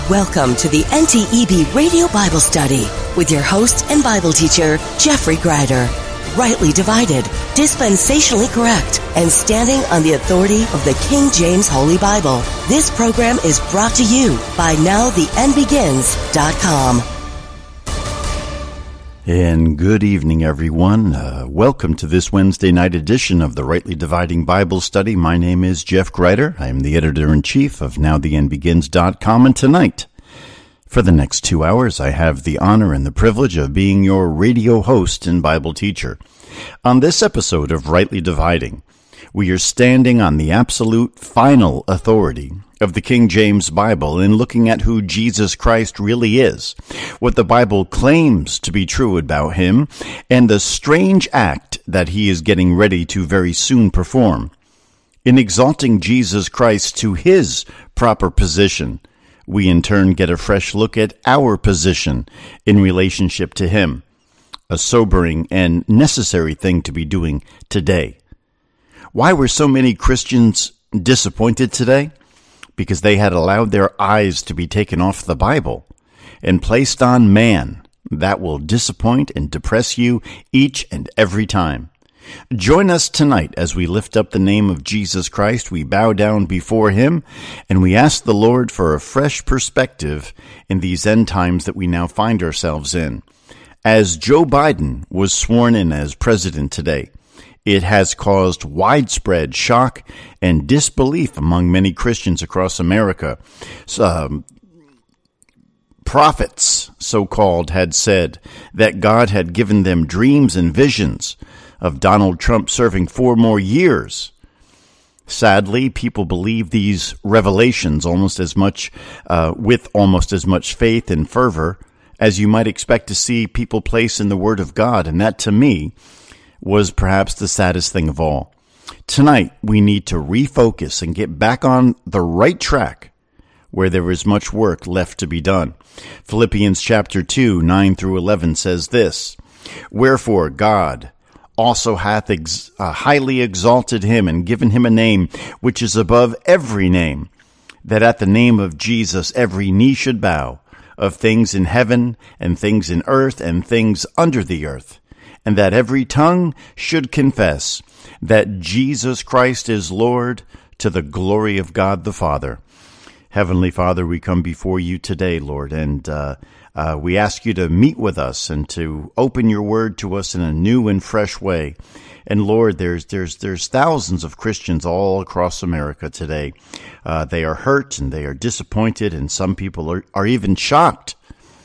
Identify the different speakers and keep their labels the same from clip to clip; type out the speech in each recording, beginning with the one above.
Speaker 1: Welcome to the NTEB Radio Bible Study with your host and Bible teacher, Jeffrey Greider. Rightly divided, dispensationally correct, and standing on the authority of the King James Holy Bible. This program is brought to you by NowTheEndBegins.com.
Speaker 2: And good evening, everyone. Welcome to this Wednesday night edition of the Rightly Dividing Bible Study. My name is Jeff Greider. I am the editor-in-chief of NowTheEndBegins.com. And tonight, for the next 2 hours, I have the honor and the privilege of being your radio host and Bible teacher. On this episode of Rightly Dividing, we are standing on the absolute final authority of the King James Bible and looking at who Jesus Christ really is, what the Bible claims to be true about him, and the strange act that he is getting ready to very soon perform. In exalting Jesus Christ to his proper position, we in turn get a fresh look at our position in relationship to him, a sobering and necessary thing to be doing today. Why were so many Christians disappointed today? Because they had allowed their eyes to be taken off the Bible and placed on man. That will disappoint and depress you each and every time. Join us tonight as we lift up the name of Jesus Christ. We bow down before him and we ask the Lord for a fresh perspective in these end times that we now find ourselves in. As Joe Biden was sworn in as president today, it has caused widespread shock and disbelief among many Christians across America. Prophets, so-called, had said that God had given them dreams and visions of Donald Trump serving 4 more years. Sadly, people believe these revelations almost as much, with almost as much faith and fervor as you might expect to see people place in the Word of God, and that, to me, was perhaps the saddest thing of all. Tonight, we need to refocus and get back on the right track where there is much work left to be done. Philippians chapter 2, 9 through 11 says this, "Wherefore God also hath highly exalted him and given him a name which is above every name, that at the name of Jesus every knee should bow, of things in heaven and things in earth and things under the earth, and that every tongue should confess that Jesus Christ is Lord, to the glory of God the Father." Heavenly Father, we come before you today, Lord, and we ask you to meet with us and to open your word to us in a new and fresh way. And Lord, there's thousands of Christians all across America today. They are hurt and they are disappointed, and some people are even shocked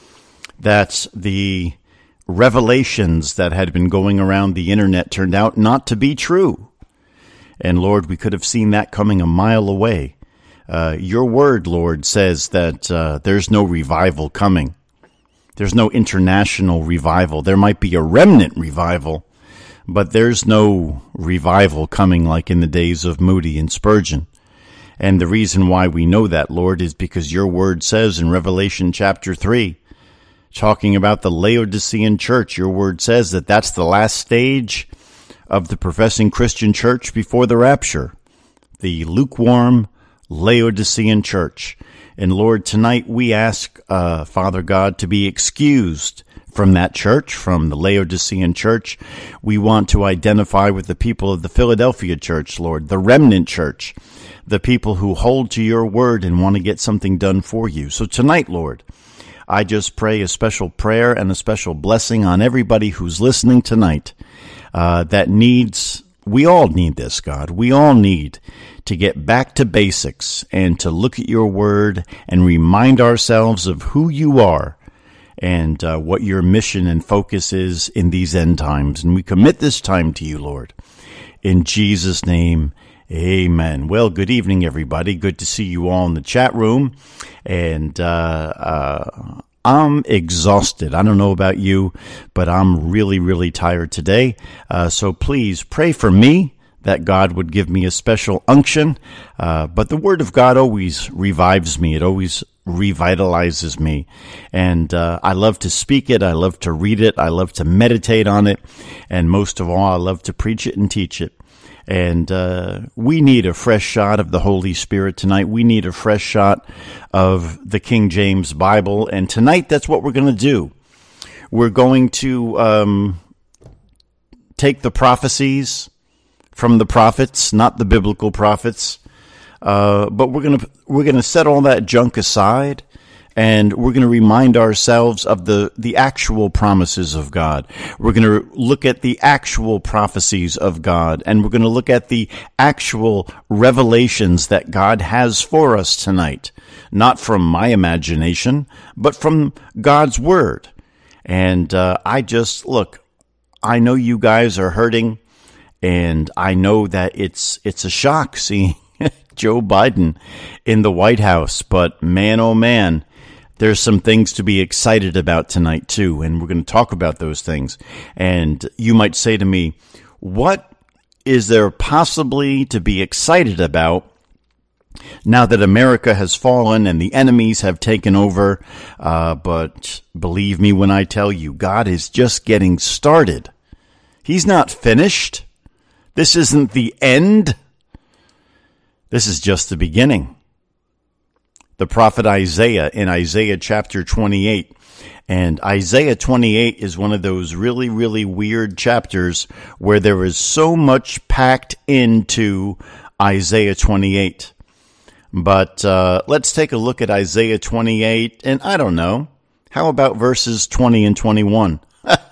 Speaker 2: that the revelations that had been going around the internet turned out not to be true. And Lord, we could have seen that coming a mile away. Your word, Lord, says that there's no revival coming. There's no international revival. There might be a remnant revival, but there's no revival coming like in the days of Moody and Spurgeon. And the reason why we know that, Lord, is because your word says in Revelation chapter 3, talking about the Laodicean church, your word says that that's the last stage of the professing Christian church before the rapture, the lukewarm Laodicean church. And Lord, tonight we ask, Father God, to be excused from that church, from the Laodicean church. We want to identify with the people of the Philadelphia church, Lord, the remnant church, the people who hold to your word and want to get something done for you. So tonight, Lord, I just pray a special prayer and a special blessing on everybody who's listening tonight we all need this, God. We all need to get back to basics and to look at your word and remind ourselves of who you are and what your mission and focus is in these end times. And we commit this time to you, Lord. In Jesus' name, amen. Well, good evening, everybody. Good to see you all in the chat room. And I'm exhausted. I don't know about you, but I'm really, really tired today. So please pray for me that God would give me a special unction. But the Word of God always revives me. It always revitalizes me. And I love to speak it. I love to read it. I love to meditate on it. And most of all, I love to preach it and teach it. And we need a fresh shot of the Holy Spirit tonight. We need a fresh shot of the King James Bible. And tonight, that's what we're going to do. We're going to take the prophecies from the prophets, not the biblical prophets, but we're gonna set all that junk aside, and we're gonna remind ourselves of the actual promises of God. We're gonna look at the actual prophecies of God, and we're gonna look at the actual revelations that God has for us tonight, not from my imagination, but from God's Word. And I know you guys are hurting. And I know that it's a shock seeing Joe Biden in the White House. But man, oh man, there's some things to be excited about tonight too. And we're going to talk about those things. And you might say to me, what is there possibly to be excited about now that America has fallen and the enemies have taken over? But believe me when I tell you, God is just getting started. He's not finished. This isn't the end. This is just the beginning. The prophet Isaiah in Isaiah chapter 28. And Isaiah 28 is one of those really, really weird chapters where there is so much packed into Isaiah 28. But let's take a look at Isaiah 28. And I don't know, how about verses 20 and 21?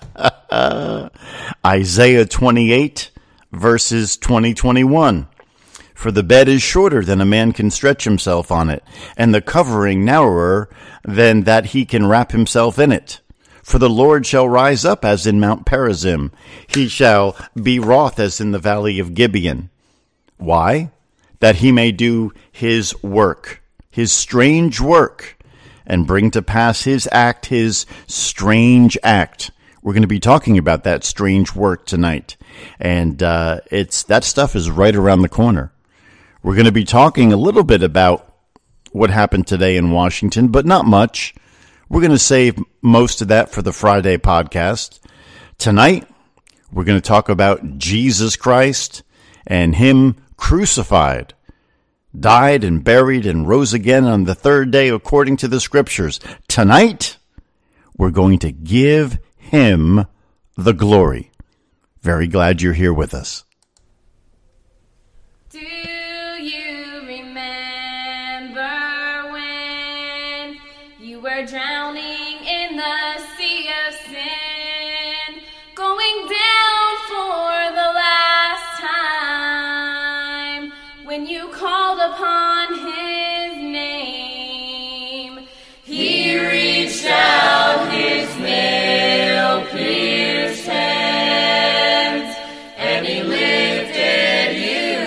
Speaker 2: Isaiah 28. Verses 20-21. For the bed is shorter than a man can stretch himself on it, and the covering narrower than that he can wrap himself in it. For the Lord shall rise up as in Mount Perazim. He shall be wroth as in the valley of Gibeon. Why? That he may do his work, his strange work, and bring to pass his act, his strange act. We're going to be talking about that strange work tonight. And that stuff is right around the corner. We're going to be talking a little bit about what happened today in Washington, but not much. We're going to save most of that for the Friday podcast. Tonight, we're going to talk about Jesus Christ and him crucified, died and buried and rose again on the third day according to the scriptures. Tonight, we're going to give him the glory. Very glad you're here with us.
Speaker 3: Do you remember when you were drowning in the sea of sin, going down for the last time, when you called upon his name? He reached out his nail-pierced hands, and he lifted you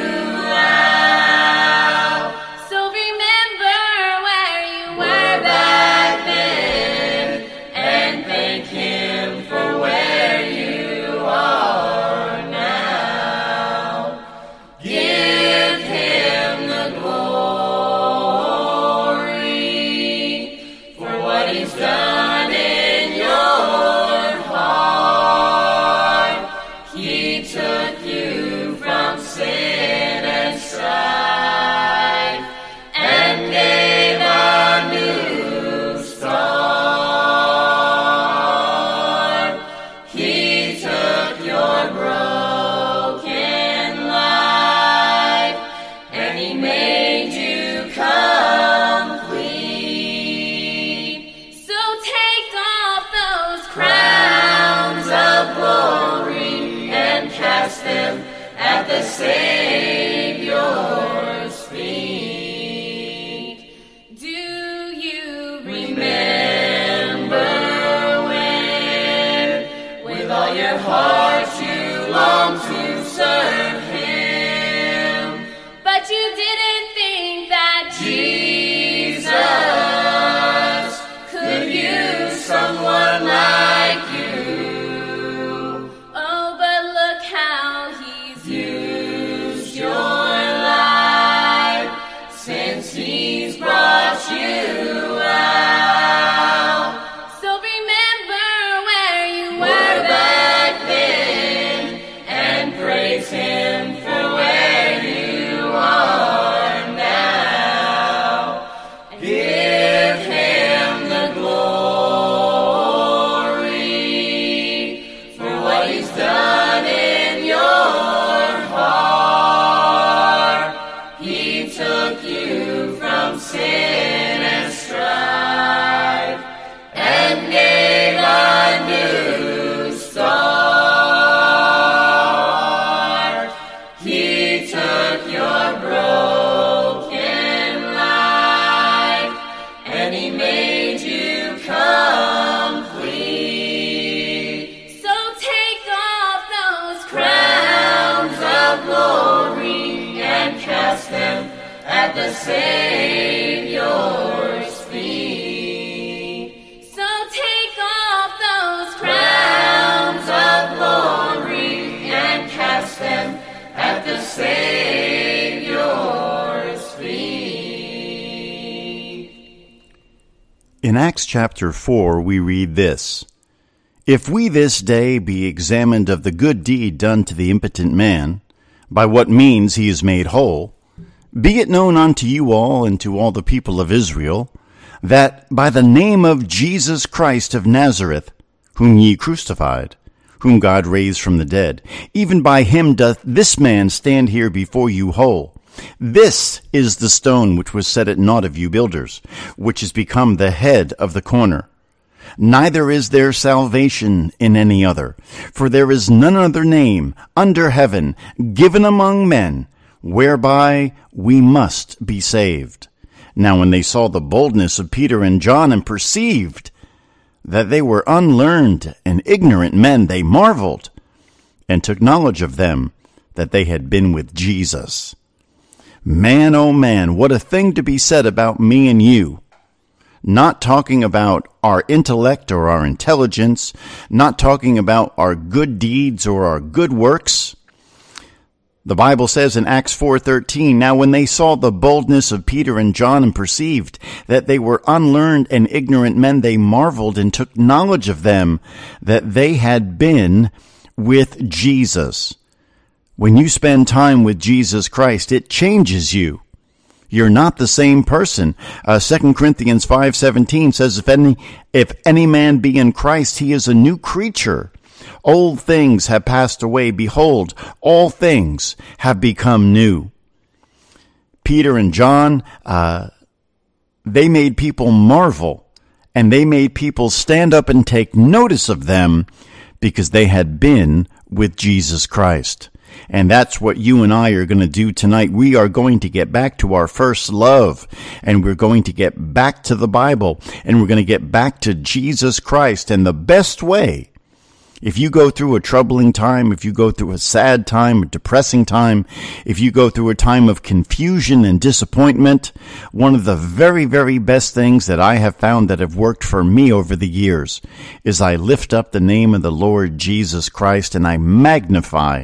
Speaker 3: out. So remember where you were back then, and thank him for where you are now. Give him the glory for what he's done in your heart. He took you from sin and strife and gave a new start. He took your broken life and he made you complete. So take off those crowns of glory and cast them at the Savior's feet. Do you remember when, with all your heart, you long to serve him, but you didn't think that Jesus could use someone like you? Oh, but look how he's used your life since he's brought you out. So remember where you were back then. the Savior's feet. So take off those crowns of glory and cast them at the Savior's feet.
Speaker 2: In Acts chapter 4, we read this: If we this day be examined of the good deed done to the impotent man, by what means he is made whole, be it known unto you all and to all the people of Israel, that by the name of Jesus Christ of Nazareth, whom ye crucified, whom God raised from the dead, even by him doth this man stand here before you whole. This is the stone which was set at naught of you builders, which is become the head of the corner. Neither is there salvation in any other, for there is none other name under heaven given among men, whereby we must be saved. Now when they saw the boldness of Peter and John and perceived that they were unlearned and ignorant men, they marveled and took knowledge of them that they had been with Jesus. Man, oh man, what a thing to be said about me and you. Not talking about our intellect or our intelligence, not talking about our good deeds or our good works. The Bible says in Acts 4:13, Now when they saw the boldness of Peter and John and perceived that they were unlearned and ignorant men, they marveled and took knowledge of them that they had been with Jesus. When you spend time with Jesus Christ, it changes you. You're not the same person. 2 Corinthians 5:17 says, If any man be in Christ, he is a new creature. Old things have passed away. Behold, all things have become new. Peter and John, they made people marvel, and they made people stand up and take notice of them because they had been with Jesus Christ. And that's what you and I are going to do tonight. We are going to get back to our first love, and we're going to get back to the Bible, and we're going to get back to Jesus Christ. And the best way, if you go through a troubling time, if you go through a sad time, a depressing time, if you go through a time of confusion and disappointment, one of the very, very best things that I have found that have worked for me over the years is I lift up the name of the Lord Jesus Christ and I magnify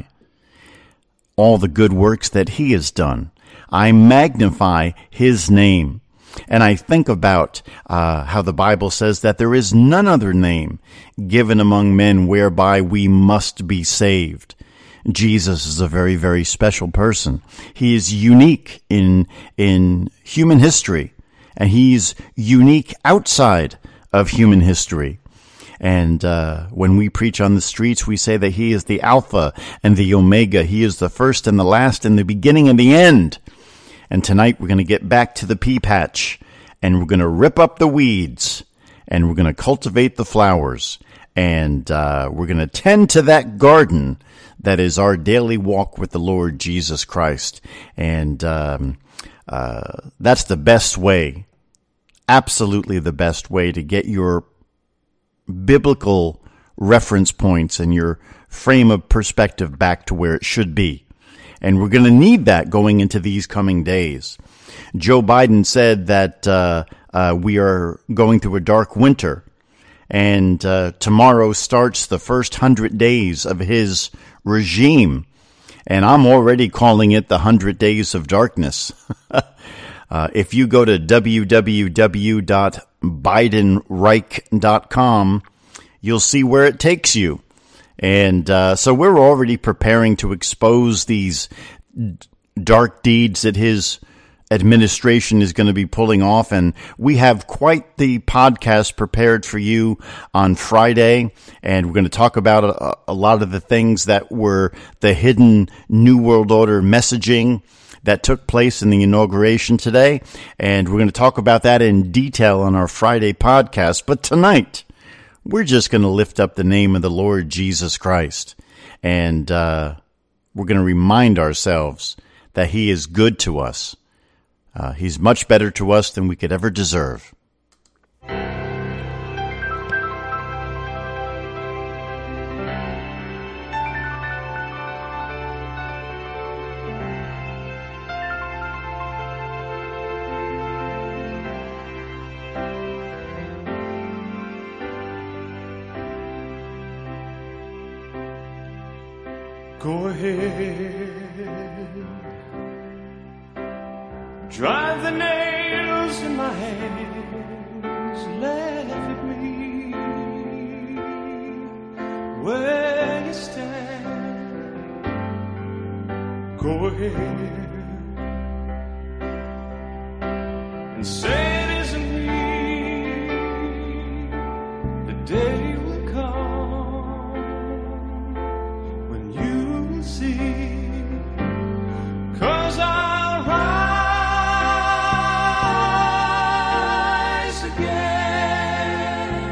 Speaker 2: all the good works that he has done. I magnify his name. And I think about how the Bible says that there is none other name given among men whereby we must be saved. Jesus is a very, very special person. He is unique in human history, and he's unique outside of human history. And when we preach on the streets, we say that he is the Alpha and the Omega. He is the first and the last and the beginning and the end. And tonight we're going to get back to the pea patch, and we're going to rip up the weeds, and we're going to cultivate the flowers, and we're going to tend to that garden that is our daily walk with the Lord Jesus Christ. And that's the best way, absolutely the best way to get your biblical reference points and your frame of perspective back to where it should be. And we're going to need that going into these coming days. Joe Biden said that we are going through a dark winter, and tomorrow starts the first 100 days of his regime. And I'm already calling it the 100 Days of Darkness. If you go to www.bidenreich.com, you'll see where it takes you. And so we're already preparing to expose these dark deeds that his administration is going to be pulling off. And we have quite the podcast prepared for you on Friday. And we're going to talk about a lot of the things that were the hidden New World Order messaging that took place in the inauguration today. And we're going to talk about that in detail on our Friday podcast. But tonight, we're just going to lift up the name of the Lord Jesus Christ. And we're going to remind ourselves that he is good to us. He's much better to us than we could ever deserve.
Speaker 4: Go ahead, drive the nails in my hands, laugh at me where you stand. Go ahead and say it isn't me. The day will come when you will see, 'cause I'll rise again.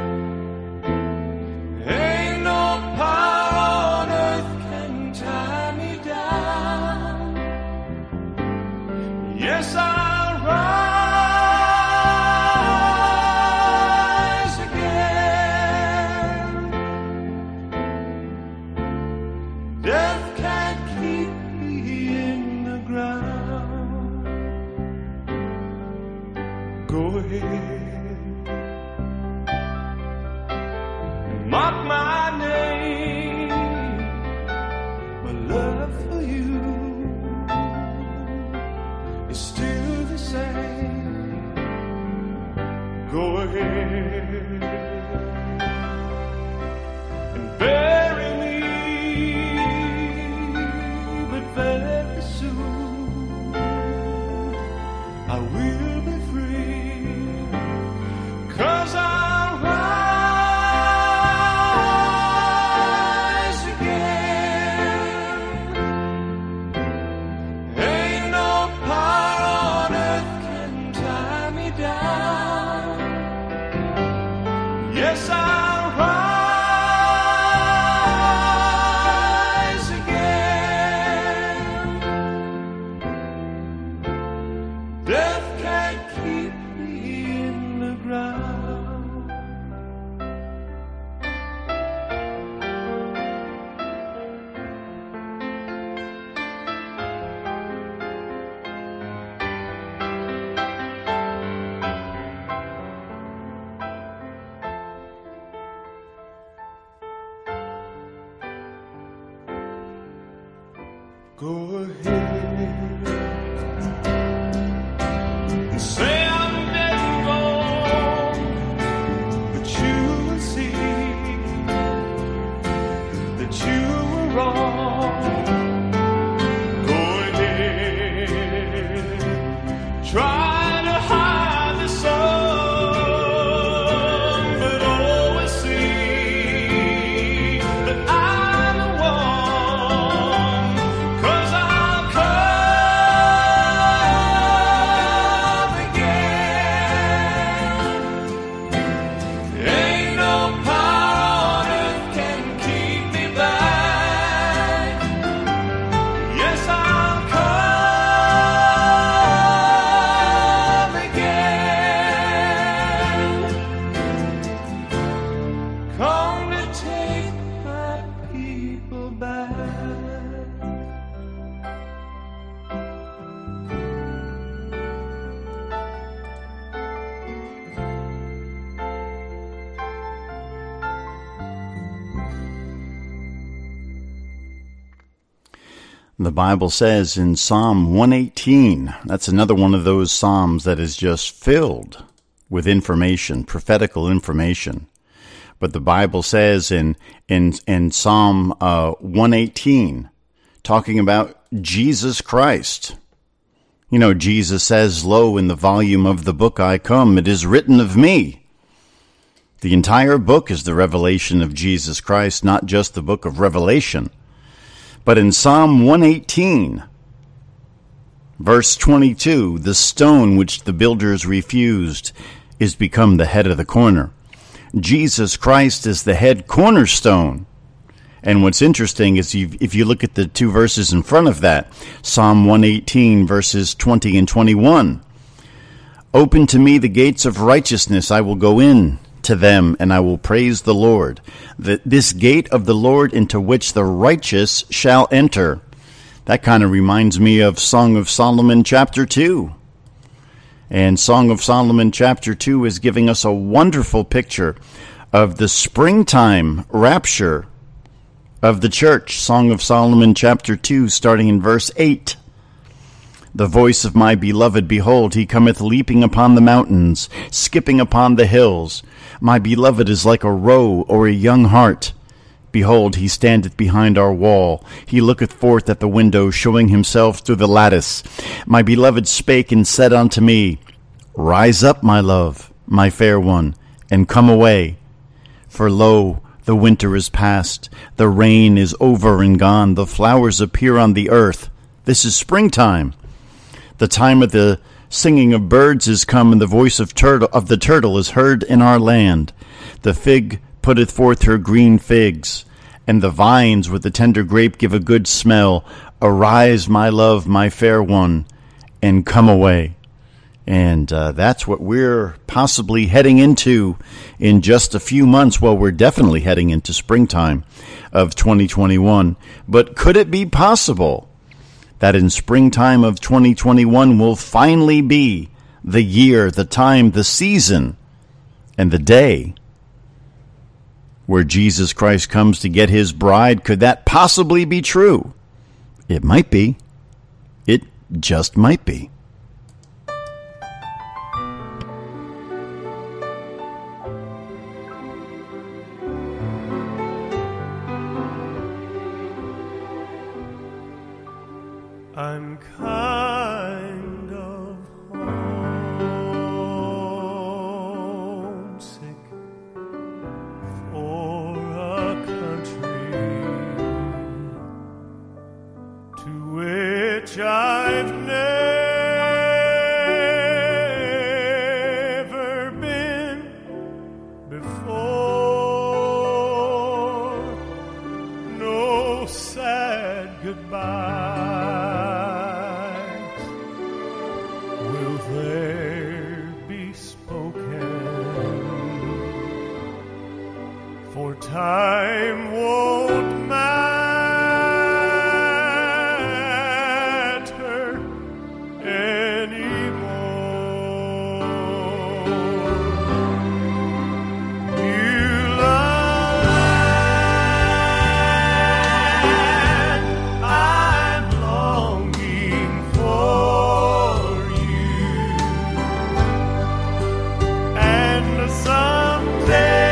Speaker 4: Ain't no power on earth can tie me down. Yes, I'll rise again. Death can't keep me in the ground. Go ahead and mark my name. My love for you is still the same. Go ahead and bury me, but very soon I will be free, 'cause I'll rise again. Ain't no power on earth can tie me down. Yes, I'll rise again. Death can't keep me in the ground. Go ahead and say I'm dead and gone, but you will see that you were wrong. Go ahead, try to hide the sun, but always see that I'm the one, 'cause I'll come again. Ain't no power on earth can keep me back. Yes, I'll come again. Come to take my people back.
Speaker 2: The Bible says in Psalm 118, that's another one of those psalms that is just filled with information, prophetical information. But the Bible says in Psalm 118, talking about Jesus Christ. You know, Jesus says, "Lo, in the volume of the book I come, it is written of me." The entire book is the revelation of Jesus Christ, not just the book of Revelation. But in Psalm 118, verse 22, the stone which the builders refused is become the head of the corner. Jesus Christ is the head cornerstone. And what's interesting is if you look at the two verses in front of that, Psalm 118, verses 20 and 21, "Open to me the gates of righteousness, I will go in to them, and I will praise the Lord. This gate of the Lord into which the righteous shall enter." That kind of reminds me of Song of Solomon chapter 2. And Song of Solomon chapter 2 is giving us a wonderful picture of the springtime rapture of the church, Song of Solomon, chapter 2, starting in verse 8. The voice of my beloved, behold, he cometh leaping upon the mountains, skipping upon the hills. My beloved is like a roe or a young hart. Behold, he standeth behind our wall. He looketh forth at the window, showing himself through the lattice. My beloved spake and said unto me, Rise up, my love, my fair one, and come away. For lo, the winter is past, the rain is over and gone, the flowers appear on the earth. This is springtime. The time of the singing of birds is come, and the voice of the turtle is heard in our land. The fig putteth forth her green figs, and the vines with the tender grape give a good smell. Arise, my love, my fair one, and come away. And that's what we're possibly heading into in just a few months. Well, we're definitely heading into springtime of 2021. But could it be possible that in springtime of 2021 will finally be the year, the time, the season, and the day where Jesus Christ comes to get his bride? Could that possibly be true? It might be. It just might be.
Speaker 4: I'm kind of homesick for a country to which I've never been before. No sad goodbye time won't matter anymore. Beulah land, I'm longing for you, and someday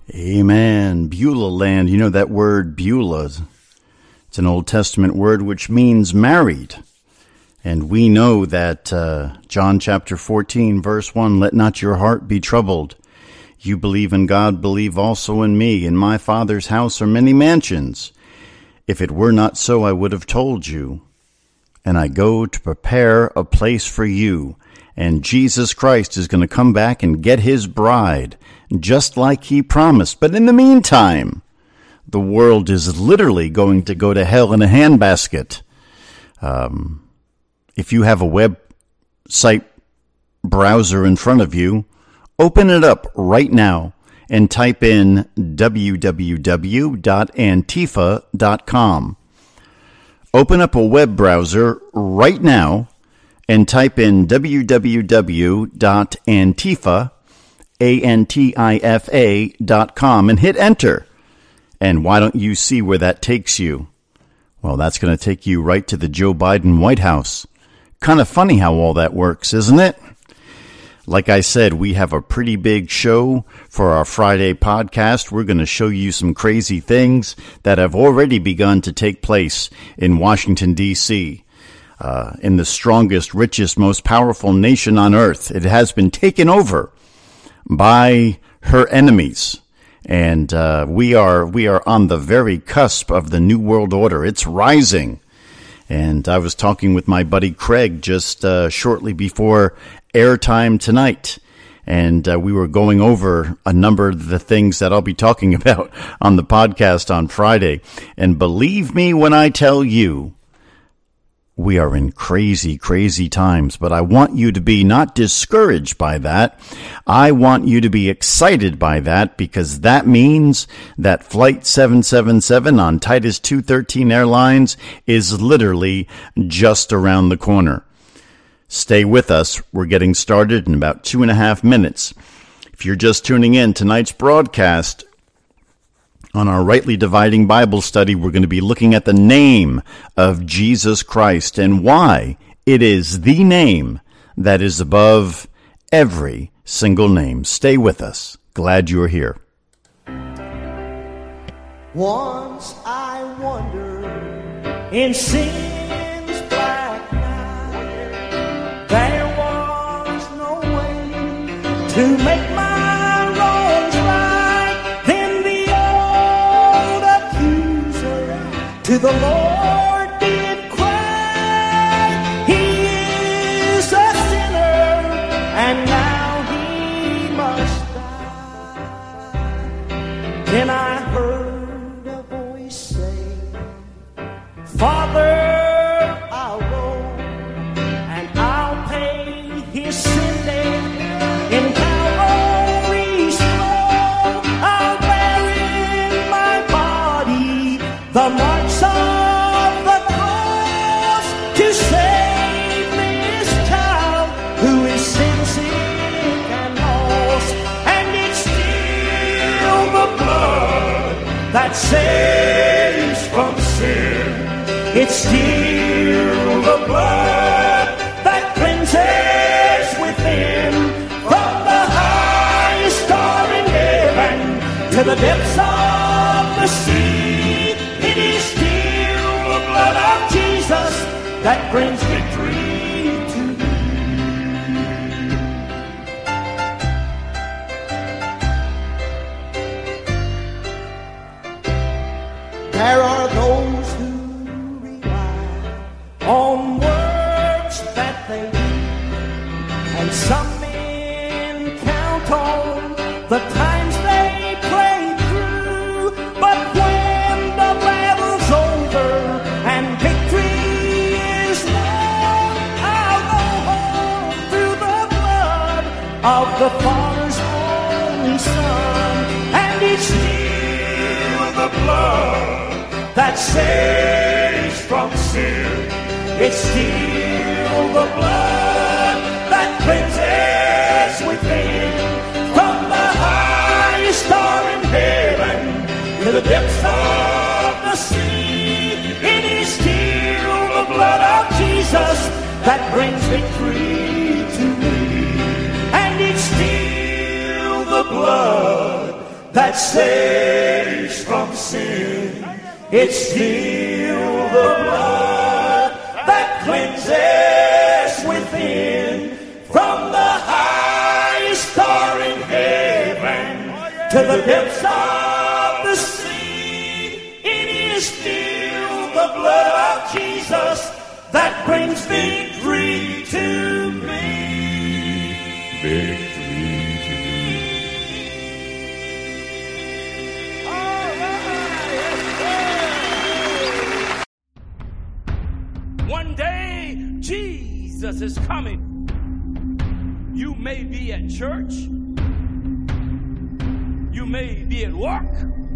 Speaker 2: Amen. Beulah land. You know that word Beulah? It's an Old Testament word which means married. And we know that John chapter 14, verse 1, let not your heart be troubled. You believe in God, believe also in me. In my Father's house are many mansions. If it were not so, I would have told you. And I go to prepare a place for you. And Jesus Christ is going to come back and get his bride, just like he promised. But in the meantime, the world is literally going to go to hell in a handbasket. If you have a website browser in front of you, open it up right now and type in www.antifa.com. Open up a web browser right now and type in www.antifa.com and hit enter. And why don't you see where that takes you? Well, that's going to take you right to the Joe Biden White House. Kind of funny how all that works, isn't it? Like I said, we have a pretty big show for our Friday podcast. We're going to show you some crazy things that have already begun to take place in Washington, D.C., in the strongest, richest, most powerful nation on earth. It has been taken over by her enemies. And we are on the very cusp of the New World Order. It's rising. And I was talking with my buddy Craig just shortly before airtime tonight. And we were going over a number of the things that I'll be talking about on the podcast on Friday. And believe me when I tell you, we are in crazy, crazy times, but I want you to be not discouraged by that. I want you to be excited by that, because that means that Flight 777 on Titus 213 Airlines is literally just around the corner. Stay with us. We're getting started in about 2.5 minutes. If you're just tuning in, tonight's broadcast on our Rightly Dividing Bible study, we're going to be looking at the name of Jesus Christ and why it is the name that is above every single name. Stay with us. Glad you're here.
Speaker 5: Once I wandered in sin's black night. There was no way to make my wrongs right. Then the old accuser to the Lord did cry. He is a sinner, and now he must die. Then I heard a voice say, Father, I'll go and I'll pay his sin debt in Calvary's flow. I'll bear in my body the marks of the cross to save this child who is sin-sick and lost. And it's still the blood that saves from sin. It's still the blood that cleanses within. From the highest star in heaven to the depths of the sea, it is still the blood of Jesus that brings victory to you. There are those who on works that they do, and some men count on the times they pray through. But when the battle's over and victory is won, I'll go home through the blood of the Father's only Son. And it's still the blood that saves from sin. It's still the blood that cleanses within. From the highest star in heaven to the depths of the sea, it is still the blood of Jesus that brings victory to me. And it's still the blood that that saves from sin. It's still the blood that cleanses within. From the highest star in heaven to the depths of the sea, it is still the blood of Jesus that brings victory to me. Victory to me.
Speaker 4: One day, Jesus is coming. You may be at church. You may be at work.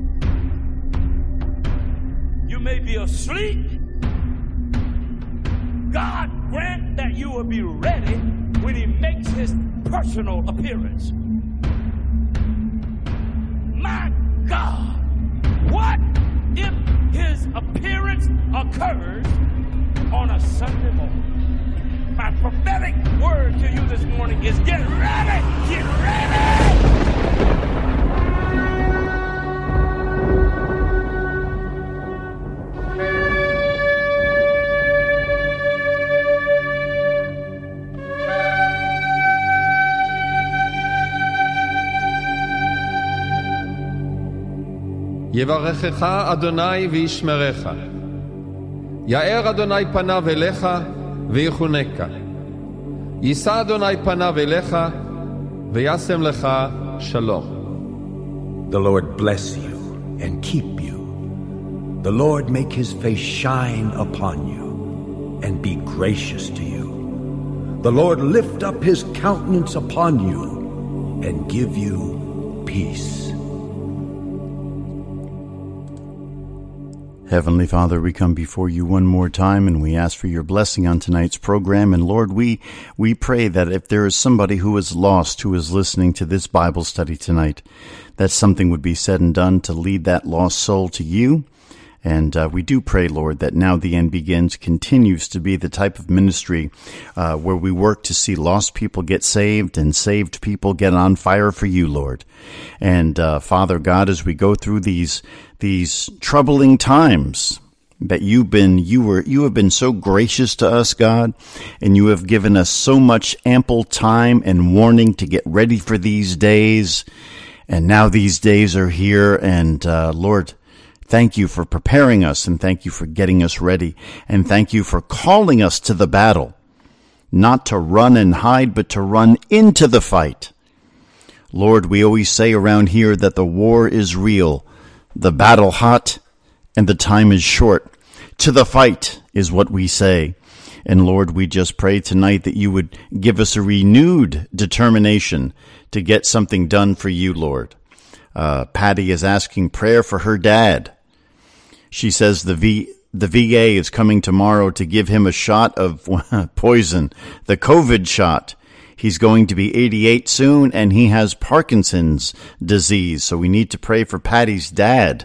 Speaker 4: You may be asleep. God grant that you will be ready when he makes his personal appearance. My God, what if his appearance occurs on a Sunday morning? My prophetic word to you this morning is get ready! Get ready!
Speaker 6: יברכך אדוני וישמרך. יאר אדוני פניו אליך ויחונקה. יישא אדוני פניו אליך וישם לך שלום.
Speaker 7: The Lord bless you and keep you. The Lord make his face shine upon you and be gracious to you. The Lord lift up his countenance upon you and give you peace.
Speaker 2: Heavenly Father, we come before you one more time and we ask for your blessing on tonight's program. And Lord, we pray that if there is somebody who is lost who is listening to this Bible study tonight, that something would be said and done to lead that lost soul to you. And we do pray, Lord, that Now the End Begins continues to be the type of ministry where we work to see lost people get saved and saved people get on fire for you, Lord. And Father God, as we go through these troubling times, that you have been so gracious to us, God, and you have given us so much ample time and warning to get ready for these days. And now these days are here, and Lord, thank you for preparing us, and thank you for getting us ready, and thank you for calling us to the battle, not to run and hide, but to run into the fight. Lord, we always say around here that the war is real, the battle hot, and the time is short. To the fight is what we say. And Lord, we just pray tonight that you would give us a renewed determination to get something done for you, Lord. Patty is asking prayer for her dad. She says the VA is coming tomorrow to give him a shot of poison, the COVID shot. He's going to be 88 soon, and he has Parkinson's disease, so we need to pray for Patty's dad.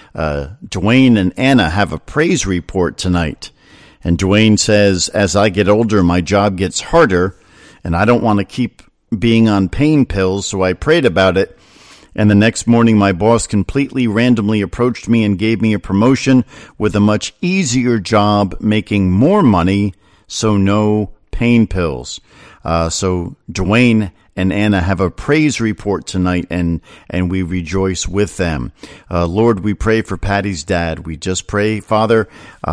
Speaker 2: Dwayne and Anna have a praise report tonight, and Dwayne says, as I get older, my job gets harder, and I don't want to keep being on pain pills, so I prayed about it. And the next morning, my boss completely randomly approached me and gave me a promotion with a much easier job, making more money, so no pain pills. So Dwayne and Anna have a praise report tonight, and we rejoice with them. Lord, we pray for Patty's dad. We just pray, Father,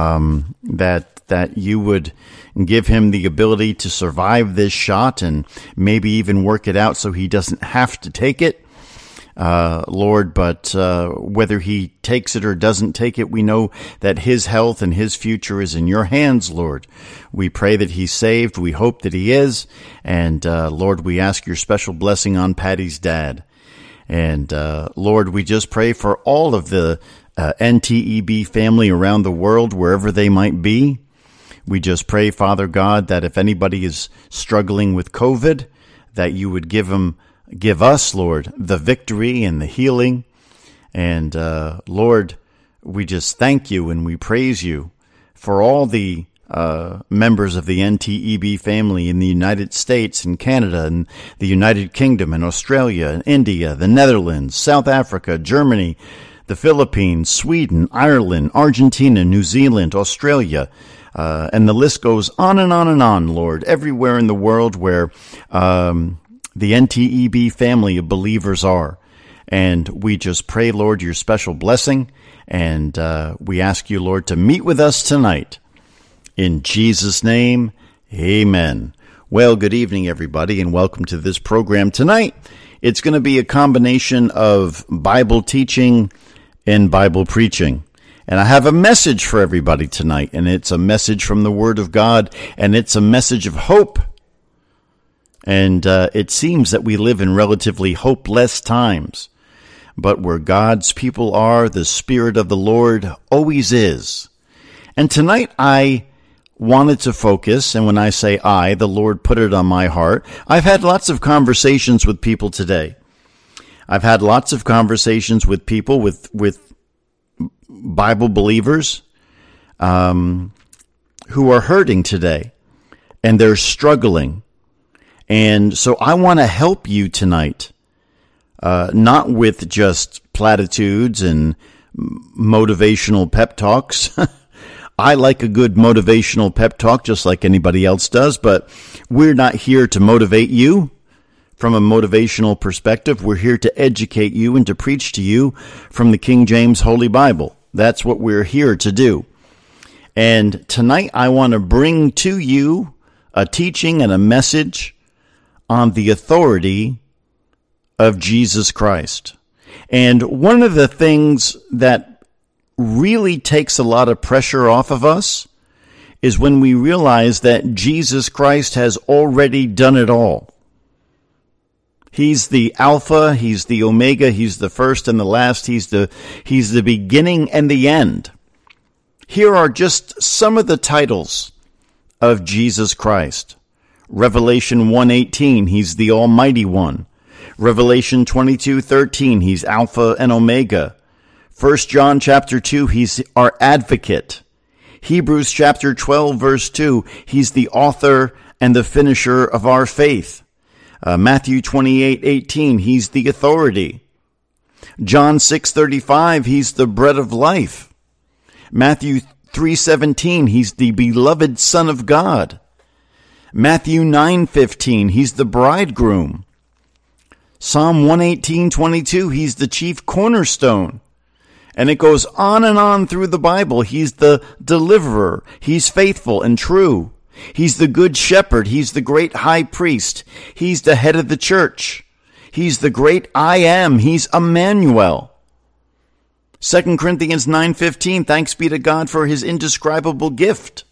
Speaker 2: that you would give him the ability to survive this shot and maybe even work it out so he doesn't have to take it. Lord, but whether he takes it or doesn't take it, we know that his health and his future is in your hands, Lord. We pray that he's saved. We hope that he is. And Lord, we ask your special blessing on Patty's dad. And Lord, we just pray for all of the NTEB family around the world, wherever they might be. We just pray, Father God, that if anybody is struggling with COVID, that you would give us, Lord, the victory and the healing. And Lord, we just thank you and we praise you for all the members of the NTEB family in the United States and Canada and the United Kingdom and Australia and India, the Netherlands, South Africa, Germany, the Philippines, Sweden, Ireland, Argentina, New Zealand, Australia, and the list goes on and on and on, Lord, everywhere in the world where the NTEB family of believers are. And we just pray, Lord, your special blessing, and we ask you, Lord, to meet with us tonight. In Jesus' name, amen. Well, good evening, everybody, and welcome to this program tonight. It's going to be a combination of Bible teaching and Bible preaching. And I have a message for everybody tonight, and it's a message from the Word of God, and it's a message of hope. And it seems that we live in relatively hopeless times. But where God's people are, the Spirit of the Lord always is. And tonight I wanted to focus, and when I say I, the Lord put it on my heart. I've had lots of conversations with people today. I've had lots of conversations with people, with Bible believers who are hurting today, and they're struggling. And so I want to help you tonight, not with just platitudes and motivational pep talks. I like a good motivational pep talk just like anybody else does, but we're not here to motivate you from a motivational perspective. We're here to educate you and to preach to you from the King James Holy Bible. That's what we're here to do. And tonight I want to bring to you a teaching and a message on the authority of Jesus Christ. And one of the things that really takes a lot of pressure off of us is when we realize that Jesus Christ has already done it all. He's the Alpha, He's the Omega, He's the first and the last, He's the beginning and the end. Here are just some of the titles of Jesus Christ. Revelation 1:18, He's the Almighty One. Revelation 22:13, He's Alpha and Omega. 1 John chapter 2, He's our advocate. Hebrews chapter 12, verse 2, He's the author and the finisher of our faith. Matthew 28:18, He's the authority. John 6:35, He's the bread of life. Matthew 3:17, He's the beloved Son of God. Matthew 9:15, He's the bridegroom. Psalm 118:22, He's the chief cornerstone. And it goes on and on through the Bible. He's the deliverer. He's faithful and true. He's the good shepherd. He's the great high priest. He's the head of the church. He's the great I am. He's Emmanuel. 2 Corinthians 9:15, thanks be to God for his indescribable gift.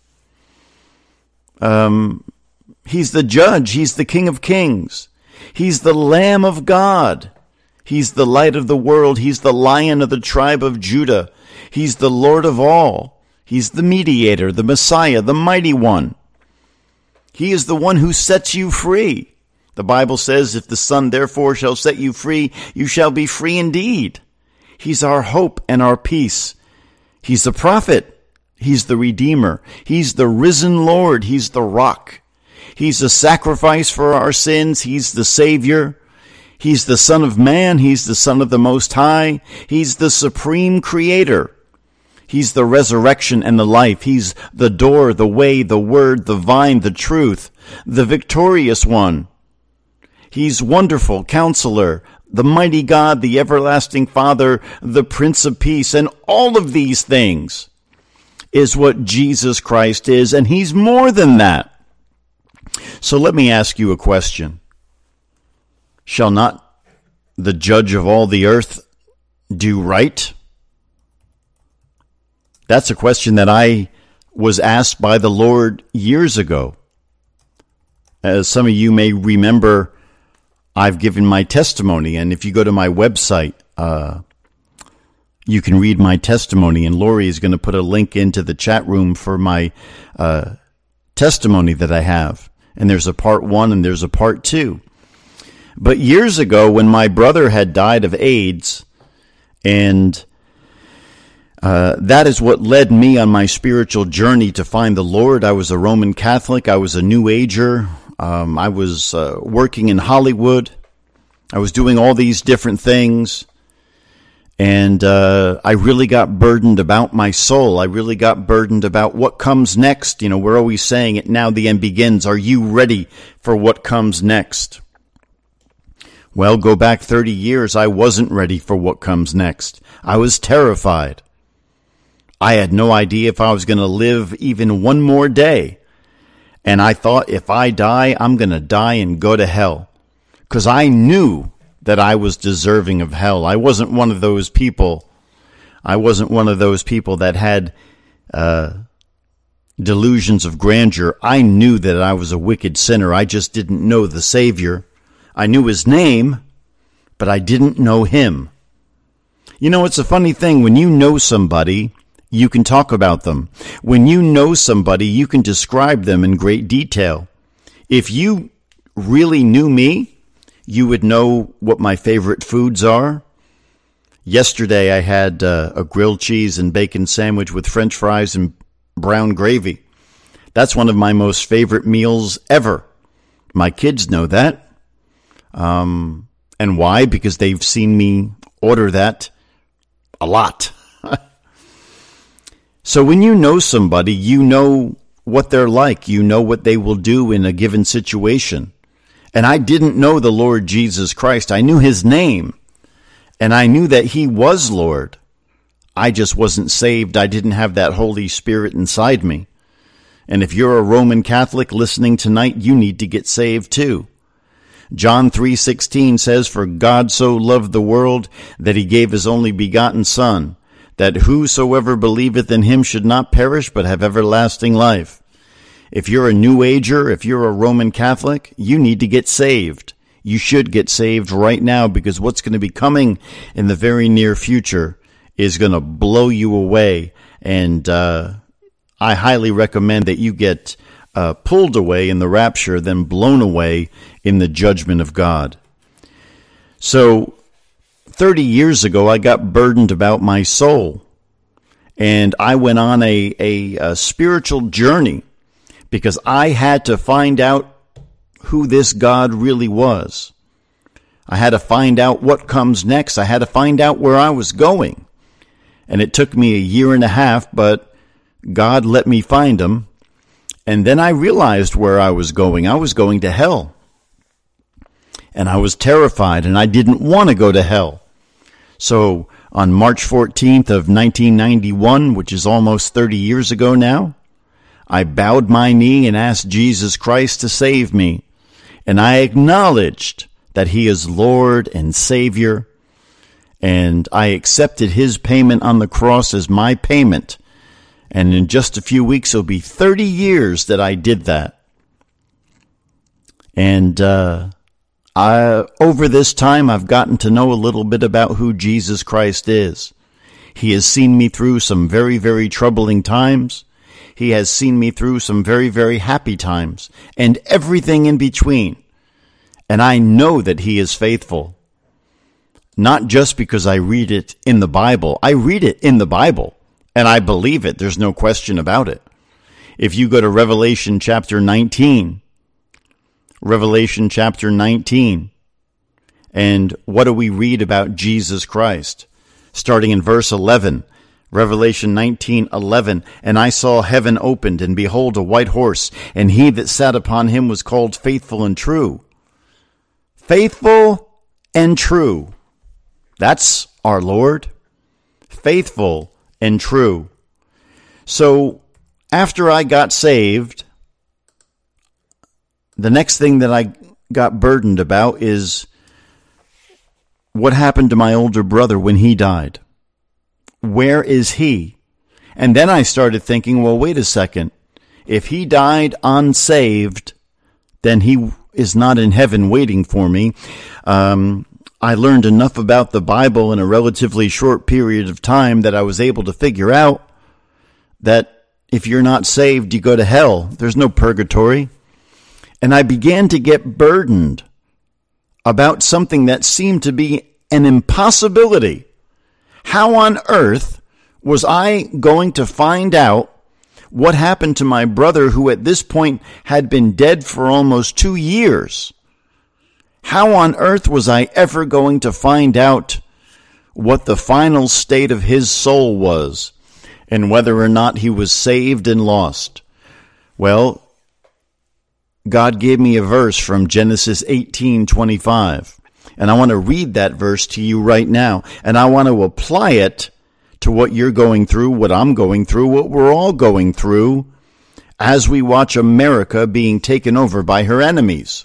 Speaker 2: He's the judge. He's the King of Kings. He's the Lamb of God. He's the light of the world. He's the Lion of the tribe of Judah. He's the Lord of all. He's the mediator, the Messiah, the mighty one. He is the one who sets you free. The Bible says, if the Son therefore shall set you free, you shall be free indeed. He's our hope and our peace. He's the prophet. He's the Redeemer. He's the risen Lord. He's the rock. He's the sacrifice for our sins. He's the Savior. He's the Son of Man. He's the Son of the Most High. He's the supreme creator. He's the resurrection and the life. He's the door, the way, the word, the vine, the truth, the victorious one. He's wonderful counselor, the mighty God, the everlasting Father, the Prince of Peace. And all of these things is what Jesus Christ is. And he's more than that. So let me ask you a question. Shall not the judge of all the earth do right? That's a question that I was asked by the Lord years ago. As some of you may remember, I've given my testimony, and if you go to my website, you can read my testimony, and Lori is going to put a link into the chat room for my testimony that I have. And there's a part 1 and there's a part 2. But years ago, when my brother had died of AIDS, and That is what led me on my spiritual journey to find the Lord. I was a Roman Catholic. I was a New Ager. I was working in Hollywood. I was doing all these different things. And I really got burdened about my soul. I really got burdened about what comes next. You know, we're always saying it, now the end begins. Are you ready for what comes next? Well, go back 30 years. I wasn't ready for what comes next. I was terrified. I had no idea if I was going to live even one more day. And I thought, if I die, I'm going to die and go to hell. Because I knew that I was deserving of hell. I wasn't one of those people. I wasn't one of those people that had delusions of grandeur. I knew that I was a wicked sinner. I just didn't know the Savior. I knew his name, but I didn't know him. You know, it's a funny thing. When you know somebody, you can talk about them. When you know somebody, you can describe them in great detail. If you really knew me, you would know what my favorite foods are. Yesterday, I had a grilled cheese and bacon sandwich with French fries and brown gravy. That's one of my most favorite meals ever. My kids know that. And why? Because they've seen me order that a lot. So when you know somebody, you know what they're like. You know what they will do in a given situation. And I didn't know the Lord Jesus Christ. I knew his name, and I knew that he was Lord. I just wasn't saved. I didn't have that Holy Spirit inside me. And if you're a Roman Catholic listening tonight, you need to get saved too. John 3:16 says, "For God so loved the world that he gave his only begotten Son, that whosoever believeth in him should not perish but have everlasting life." If you're a New Ager, if you're a Roman Catholic, you need to get saved. You should get saved right now, because what's going to be coming in the very near future is going to blow you away. And I highly recommend that you get pulled away in the rapture, then blown away in the judgment of God. So 30 years ago, I got burdened about my soul. And I went on a spiritual journey, because I had to find out who this God really was. I had to find out what comes next. I had to find out where I was going. And it took me a year and a half, but God let me find him. And then I realized where I was going. I was going to hell. And I was terrified, and I didn't want to go to hell. So on March 14th of 1991, which is almost 30 years ago now, I bowed my knee and asked Jesus Christ to save me. And I acknowledged that he is Lord and Savior. And I accepted his payment on the cross as my payment. And in just a few weeks, it'll be 30 years that I did that. And over this time, I've gotten to know a little bit about who Jesus Christ is. He has seen me through some very, very troubling times. He has seen me through some very, very happy times, and everything in between. And I know that he is faithful. Not just because I read it in the Bible. I read it in the Bible, and I believe it. There's no question about it. If you go to Revelation chapter 19, and what do we read about Jesus Christ? Starting in verse 11. Revelation 19:11, "And I saw heaven opened, and behold, a white horse, and he that sat upon him was called Faithful and True." Faithful and true. That's our Lord. Faithful and true. So after I got saved, the next thing that I got burdened about is what happened to my older brother when he died. Where is he? And then I started thinking, well, wait a second. If he died unsaved, then he is not in heaven waiting for me. I learned enough about the Bible in a relatively short period of time that I was able to figure out that if you're not saved, you go to hell. There's no purgatory. And I began to get burdened about something that seemed to be an impossibility. How on earth Was I going to find out what happened to my brother who at this point had been dead for almost 2 years? How on earth was I ever going to find out what the final state of his soul was and whether or not he was saved and lost? Well, God gave me a verse from Genesis 18:25, and I want to read that verse to you right now, and I want to apply it to what you're going through, what I'm going through, what we're all going through as we watch America being taken over by her enemies.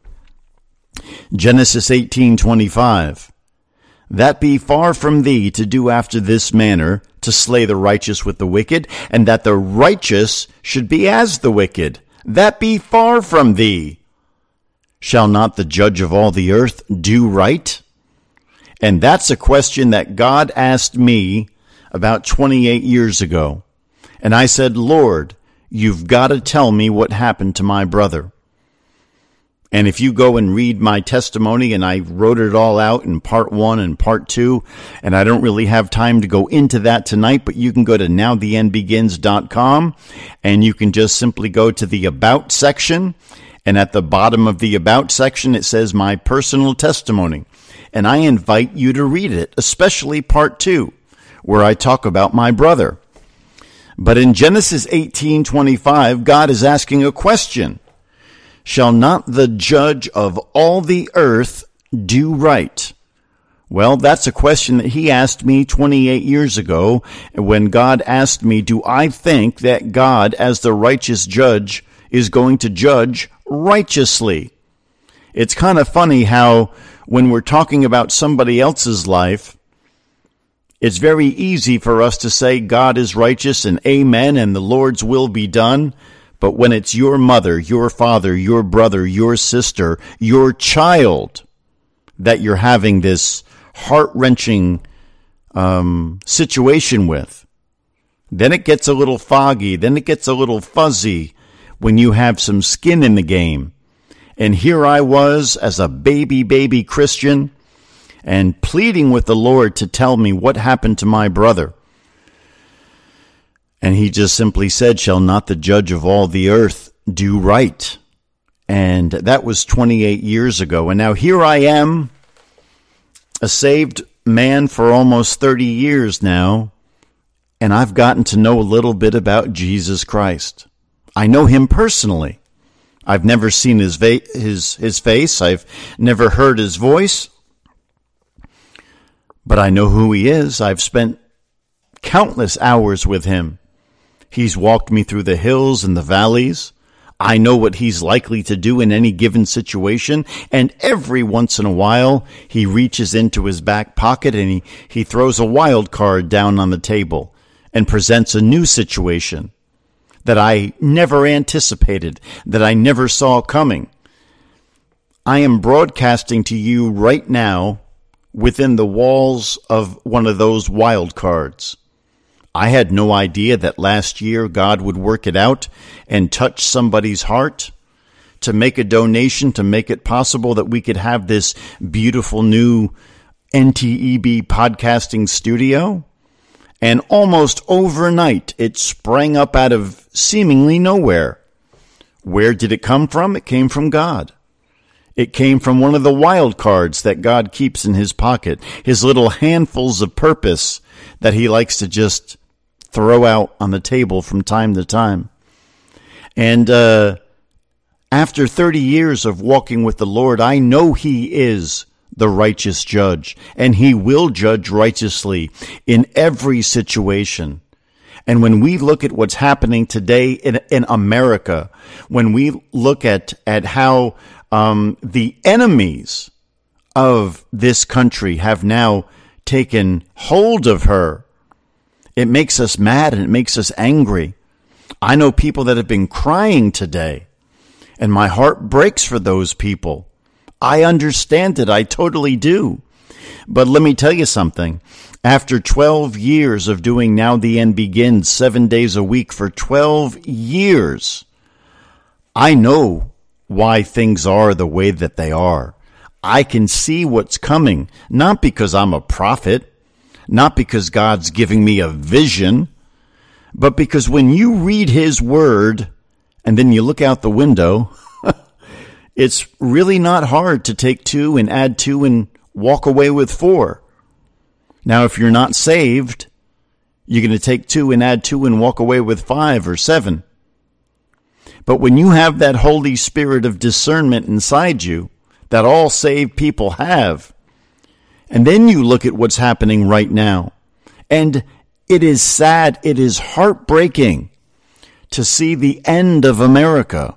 Speaker 2: Genesis 18:25, that be far from thee to do after this manner, to slay the righteous with the wicked, and that the righteous should be as the wicked. That be far from thee. Shall not the judge of all the earth do right? And that's a question that God asked me about 28 years ago. And I said, Lord, you've got to tell me what happened to my brother. And if you go and read my testimony, and I wrote it all out in part 1 and part 2, and I don't really have time to go into that tonight, but you can go to nowtheendbegins.com, and you can just simply go to the About section, and at the bottom of the About section, it says My Personal Testimony. And I invite you to read it, especially part 2, where I talk about my brother. But in Genesis 18:25, God is asking a question. Shall not the judge of all the earth do right? Well, that's a question that he asked me 28 years ago when God asked me, do I think that God, as the righteous judge, is going to judge righteously? It's kind of funny how when we're talking about somebody else's life, it's very easy for us to say God is righteous and amen and the Lord's will be done. But when it's your mother, your father, your brother, your sister, your child that you're having this heart-wrenching situation with, then it gets a little foggy, then it gets a little fuzzy when you have some skin in the game. And here I was as a baby Christian and pleading with the Lord to tell me what happened to my brother. And he just simply said, shall not the judge of all the earth do right? And that was 28 years ago. And now here I am, a saved man for almost 30 years now, and I've gotten to know a little bit about Jesus Christ. I know him personally. I've never seen his face. I've never heard his voice. But I know who he is. I've spent countless hours with him. He's walked me through the hills and the valleys. I know what he's likely to do in any given situation. And every once in a while, he reaches into his back pocket and he throws a wild card down on the table and presents a new situation that I never anticipated, that I never saw coming. I am broadcasting to you right now within the walls of one of those wild cards. I had no idea that last year God would work it out and touch somebody's heart to make a donation, to make it possible that we could have this beautiful new NTEB podcasting studio. And almost overnight, it sprang up out of seemingly nowhere. Where did it come from? It came from God. It came from one of the wild cards that God keeps in his pocket, his little handfuls of purpose that he likes to just throw out on the table from time to time. And after 30 years of walking with the Lord, I know he is the righteous judge, and he will judge righteously in every situation. And when we look at what's happening today in America, when we look at how the enemies of this country have now taken hold of her, it makes us mad and it makes us angry. I know people that have been crying today, and my heart breaks for those people. I understand it. I totally do. But let me tell you something. After 12 years of doing Now the End Begins 7 days a week for 12 years, I know why things are the way that they are. I can see what's coming, not because I'm a prophet, not because God's giving me a vision, but because when you read his word and then you look out the window, it's really not hard to take 2 and add 2 and walk away with 4. Now, if you're not saved, you're going to take 2 and add 2 and walk away with 5 or 7. But when you have that Holy Spirit of discernment inside you, that all saved people have, and then you look at what's happening right now, and it is sad, it is heartbreaking to see the end of America.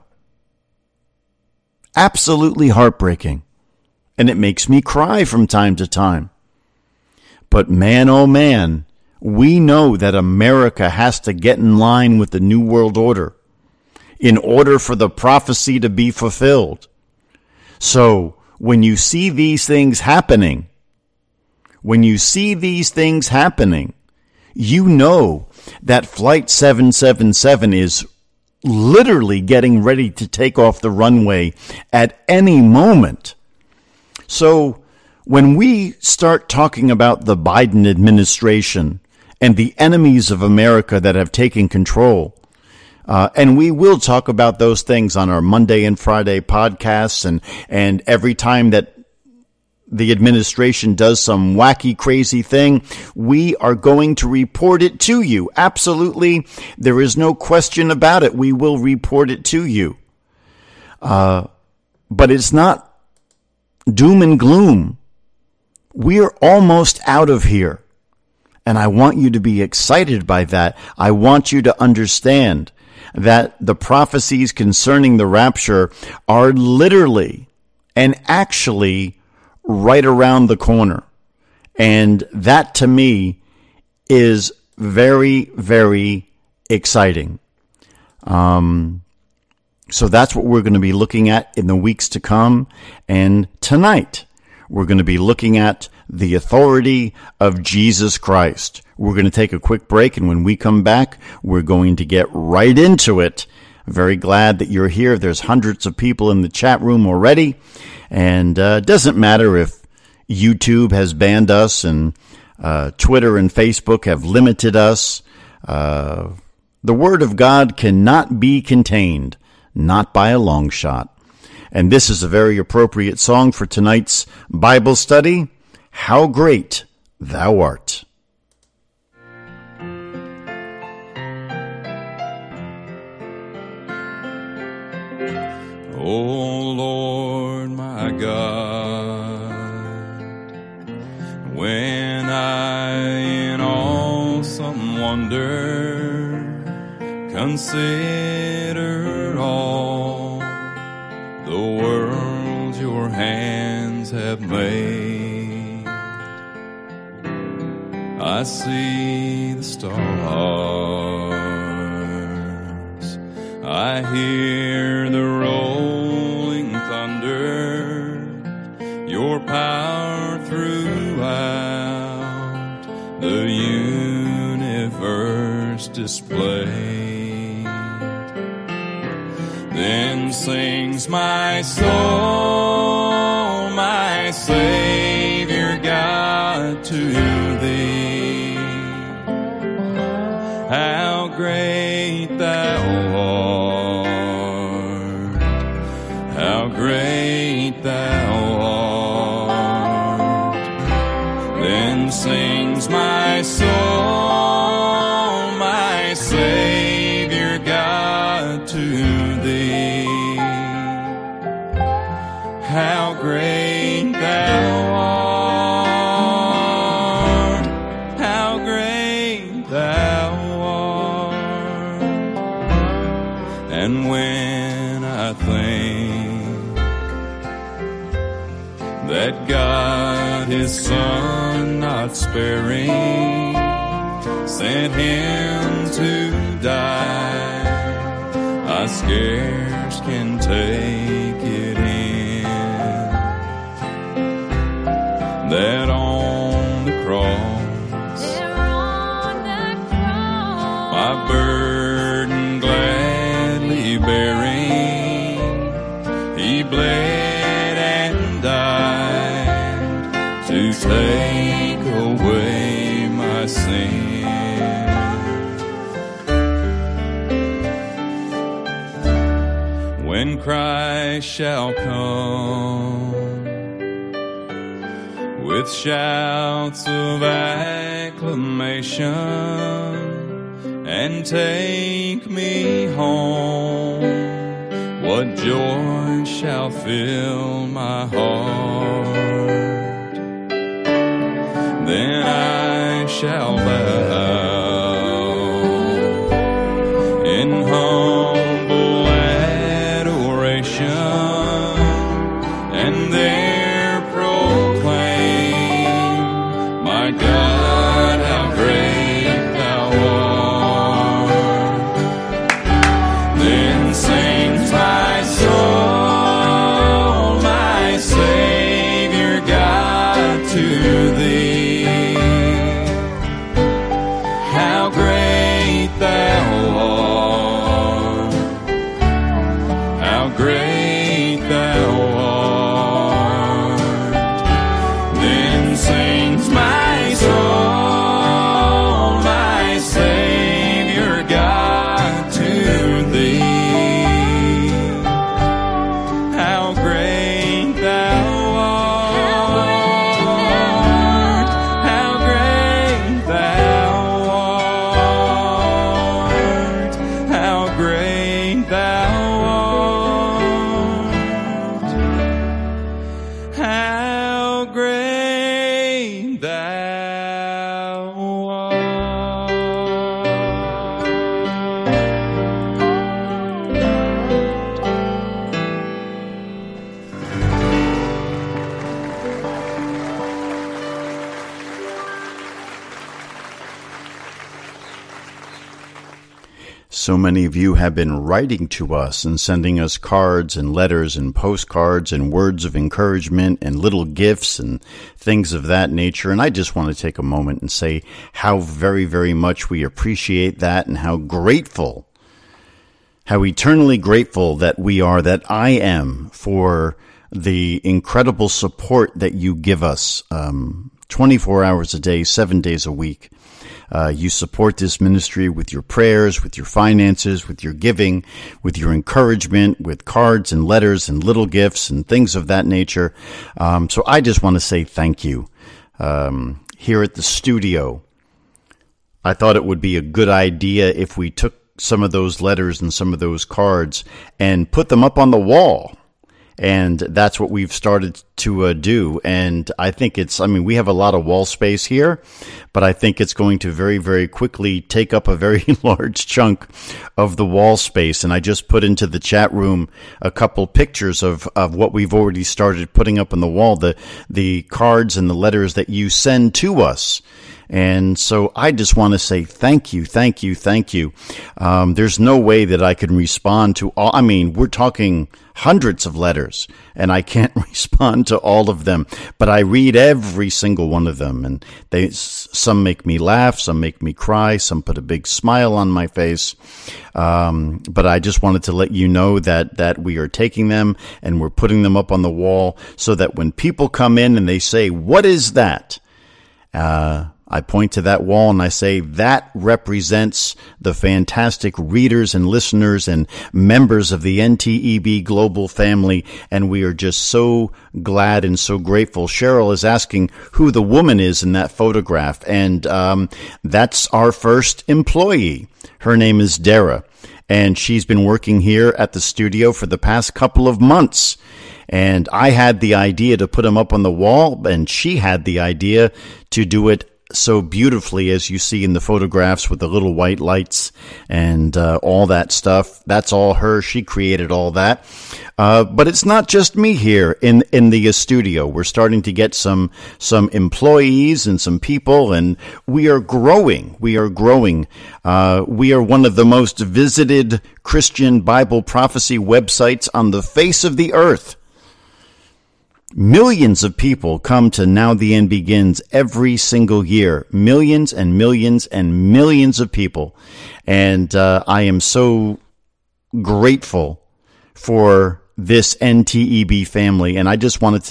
Speaker 2: Absolutely heartbreaking. And it makes me cry from time to time. But man, oh man, we know that America has to get in line with the New World Order in order for the prophecy to be fulfilled. So when you see these things happening, you know that Flight 777 is literally getting ready to take off the runway at any moment. So when we start talking about the Biden administration and the enemies of America that have taken control, and we will talk about those things on our Monday and Friday podcasts, and every time that the administration does some wacky, crazy thing, we are going to report it to you. Absolutely. There is no question about it. We will report it to you. But it's not doom and gloom. We're almost out of here. And I want you to be excited by that. I want you to understand that the prophecies concerning the rapture are literally and actually right around the corner. And that to me is very, very exciting. So that's what we're going to be looking at in the weeks to come. And tonight, we're going to be looking at the authority of Jesus Christ. We're going to take a quick break, and when we come back, we're going to get right into it. Very glad that you're here. There's hundreds of people in the chat room already. And it doesn't matter if YouTube has banned us and Twitter and Facebook have limited us. The Word of God cannot be contained, not by a long shot. And this is a very appropriate song for tonight's Bible study, How Great Thou Art.
Speaker 8: O Lord my God, when I in awesome wonder consider all the world your hands have made, I see the stars, I hear the rolling thunder, your power throughout the universe displayed. Then sings my soul, my Savior God, to thee. How great thou art, how great thou art. Then sings my soul, my Savior God, to thee. How great thou art, how great thou art. And when I think that God his Son not sparing sent him to die, I scarce can take it in that on the cross, my burden gladly bearing, he bled and died to take away I shall come with shouts of acclamation and take me home. What joy shall fill my heart? Then I shall bow in humble adoration and there proclaim, my God, how great thou art. Then sings my soul, my Savior God, to thee. How great thou art, how great thou art. Then sings my soul, my Savior God, to thee. How great thou art, how great thou art, how great thou art, how great thou art.
Speaker 2: So many of you have been writing to us and sending us cards and letters and postcards and words of encouragement and little gifts and things of that nature. And I just want to take a moment and say how very, very much we appreciate that and how grateful, how eternally grateful that we are, that I am, for the incredible support that you give us 24 hours a day, 7 days a week. You support this ministry with your prayers, with your finances, with your giving, with your encouragement, with cards and letters and little gifts and things of that nature. So I just want to say thank you. Here at the studio, I thought it would be a good idea if we took some of those letters and some of those cards and put them up on the wall. And that's what we've started to do. And I think we have a lot of wall space here, but I think it's going to very, very quickly take up a very large chunk of the wall space. And I just put into the chat room a couple pictures of what we've already started putting up on the wall, the cards and the letters that you send to us. And so I just want to say thank you, thank you, thank you. There's no way that I can respond to all. We're talking hundreds of letters, and I can't respond to all of them, but I read every single one of them, and some make me laugh, some make me cry, some put a big smile on my face. But I just wanted to let you know that we are taking them and we're putting them up on the wall so that when people come in and they say, "What is that?" I point to that wall and I say, that represents the fantastic readers and listeners and members of the NTEB Global family, and we are just so glad and so grateful. Cheryl is asking who the woman is in that photograph, and that's our first employee. Her name is Dara, and she's been working here at the studio for the past couple of months. And I had the idea to put them up on the wall, and she had the idea to do it so beautifully, as you see in the photographs with the little white lights and all that stuff. That's all her. She created all that. But it's not just me here in the studio. We're starting to get some employees and some people, and we are growing. We are growing. We are one of the most visited Christian Bible prophecy websites on the face of the earth. Millions of people come to Now the End Begins every single year. Millions and millions and millions of people. And I am so grateful for this NTEB family. And I just wanted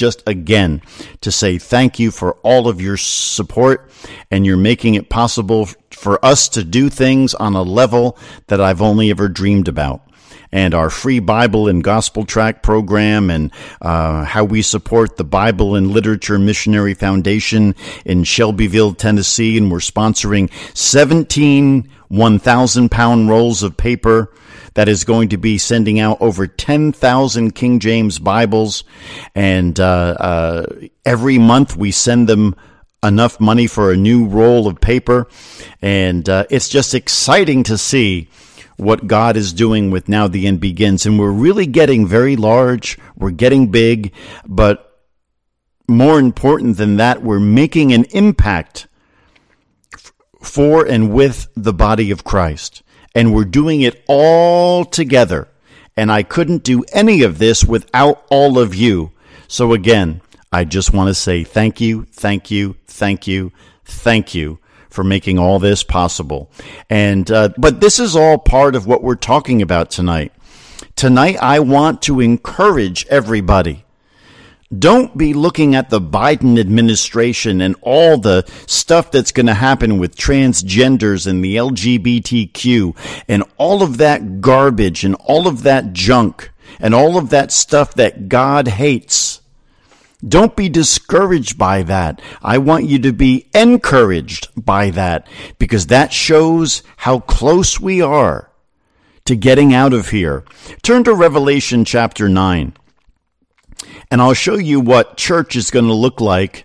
Speaker 2: to say thank you for all of your support. And you're making it possible for us to do things on a level that I've only ever dreamed about. and our free Bible and Gospel Tract program, and how we support the Bible and Literature Missionary Foundation in Shelbyville, Tennessee, and we're sponsoring 17 1,000-pound rolls of paper that is going to be sending out over 10,000 King James Bibles, and every month we send them enough money for a new roll of paper, and it's just exciting to see what God is doing with Now the End Begins. And we're really getting very large, we're getting big, but more important than that, we're making an impact for and with the body of Christ. And we're doing it all together. And I couldn't do any of this without all of you. So again, I just want to say thank you, thank you, thank you, thank you for making all this possible. And but this is all part of what we're talking about tonight. Tonight, I want to encourage everybody. Don't be looking at the Biden administration and all the stuff that's going to happen with transgenders and the LGBTQ and all of that garbage and all of that junk and all of that stuff that God hates. Don't be discouraged by that. I want you to be encouraged by that, because that shows how close we are to getting out of here. Turn to Revelation chapter 9. And I'll show you what church is going to look like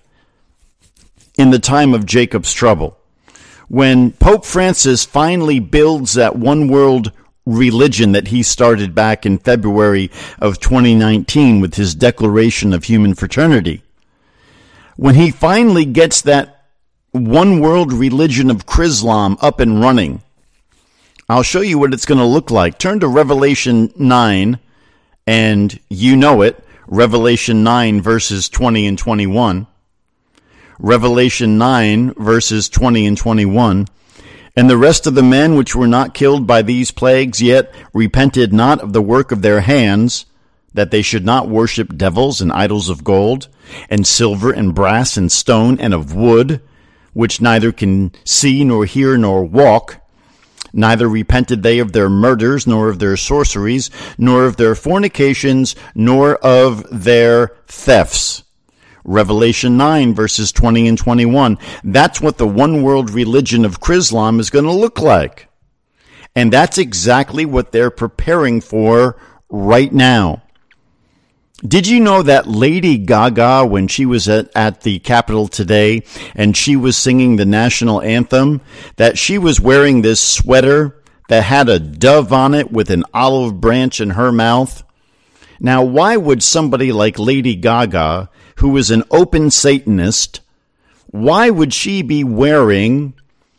Speaker 2: in the time of Jacob's trouble. When Pope Francis finally builds that one world religion that he started back in February of 2019 with his Declaration of Human Fraternity. When he finally gets that one world religion of Chrislam up and running, I'll show you what it's going to look like. Turn to Revelation 9, and you know it. Revelation 9, verses 20 and 21. Revelation 9, verses 20 and 21. And the rest of the men which were not killed by these plagues yet repented not of the work of their hands, that they should not worship devils and idols of gold, and silver, and brass, and stone, and of wood, which neither can see, nor hear, nor walk. Neither repented they of their murders, nor of their sorceries, nor of their fornications, nor of their thefts. Revelation 9, verses 20 and 21. That's what the one world religion of Chrislam is going to look like. And that's exactly what they're preparing for right now. Did you know that Lady Gaga, when she was at the Capitol today and she was singing the national anthem, that she was wearing this sweater that had a dove on it with an olive branch in her mouth? Now, why would somebody like Lady Gaga, who is an open Satanist, why would she be wearing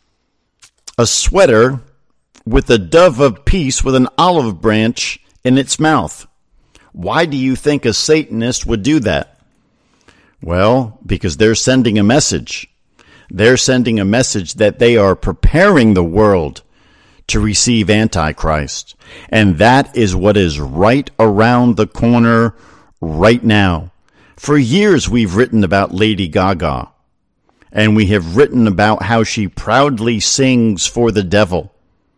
Speaker 2: a sweater with a dove of peace with an olive branch in its mouth? Why do you think a Satanist would do that? Well, because they're sending a message. They're sending a message that they are preparing the world to receive Antichrist. And that is what is right around the corner right now. For years we've written about Lady Gaga. And we have written about how she proudly sings for the devil.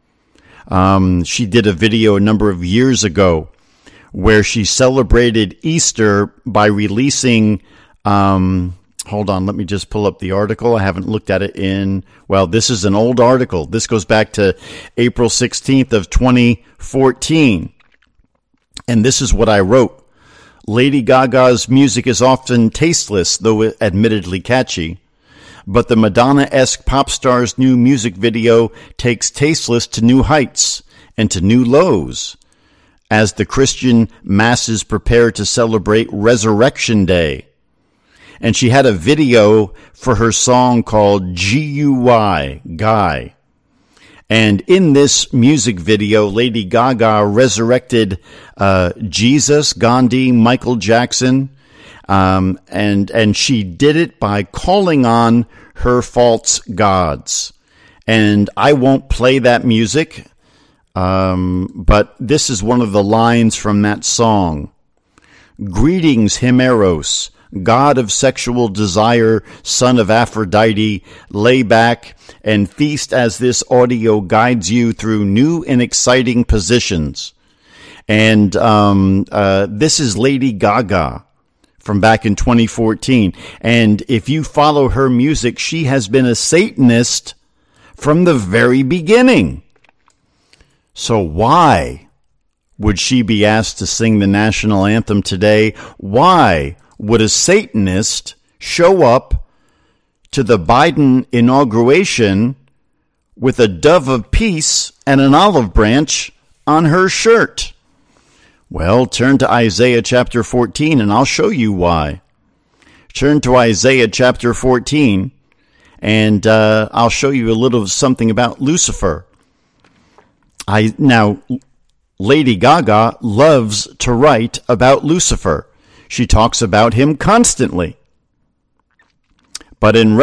Speaker 2: She did a video a number of years ago where she celebrated Easter by releasing, hold on, let me just pull up the article. I haven't looked at it well, this is an old article. This goes back to April 16th of 2014. And this is what I wrote. Lady Gaga's music is often tasteless, though admittedly catchy. But the Madonna-esque pop star's new music video takes tasteless to new heights and to new lows, as the Christian masses prepare to celebrate Resurrection Day. And she had a video for her song called G.U.I., Guy. And in this music video, Lady Gaga resurrected Jesus, Gandhi, Michael Jackson, and she did it by calling on her false gods. And I won't play that music, but this is one of the lines from that song. Greetings, Himeros, god of sexual desire, son of Aphrodite. Lay back and feast as this audio guides you through new and exciting positions. And this is Lady Gaga from back in 2014. And if you follow her music, she has been a Satanist from the very beginning. So why would she be asked to sing the national anthem today? Why would a Satanist show up to the Biden inauguration with a dove of peace and an olive branch on her shirt? Well, turn to Isaiah chapter 14 and I'll show you why. Turn to Isaiah chapter 14 and I'll show you a little something about Lucifer. Now, Lady Gaga loves to write about Lucifer. She talks about him constantly. But in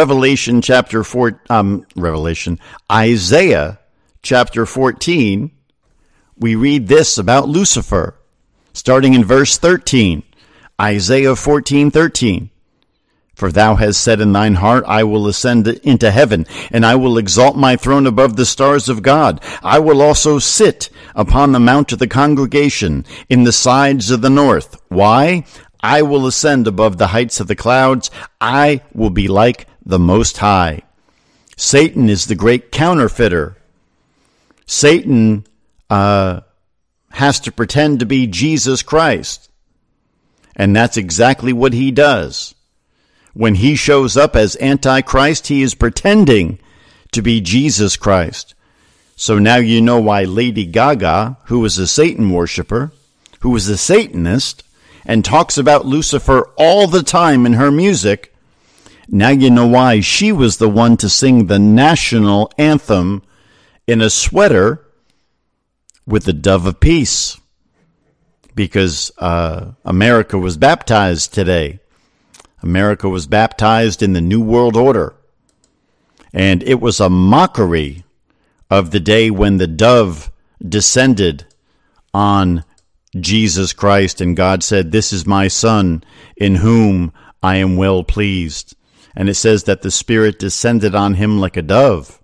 Speaker 2: Isaiah chapter 14, we read this about Lucifer. Starting in verse 13, Isaiah 14:13. For thou hast said in thine heart, I will ascend into heaven, and I will exalt my throne above the stars of God. I will also sit upon the mount of the congregation in the sides of the north. Why? I will ascend above the heights of the clouds. I will be like the Most High. Satan is the great counterfeiter. Satan has to pretend to be Jesus Christ. And that's exactly what he does. When he shows up as Antichrist, he is pretending to be Jesus Christ. So now you know why Lady Gaga, who was a Satan worshiper, who was a Satanist, and talks about Lucifer all the time in her music, now you know why she was the one to sing the national anthem in a sweater with the dove of peace, because America was baptized today. America was baptized in the New World Order. And it was a mockery of the day when the dove descended on Jesus Christ, and God said, "This is my Son, in whom I am well pleased." And it says that the Spirit descended on him like a dove.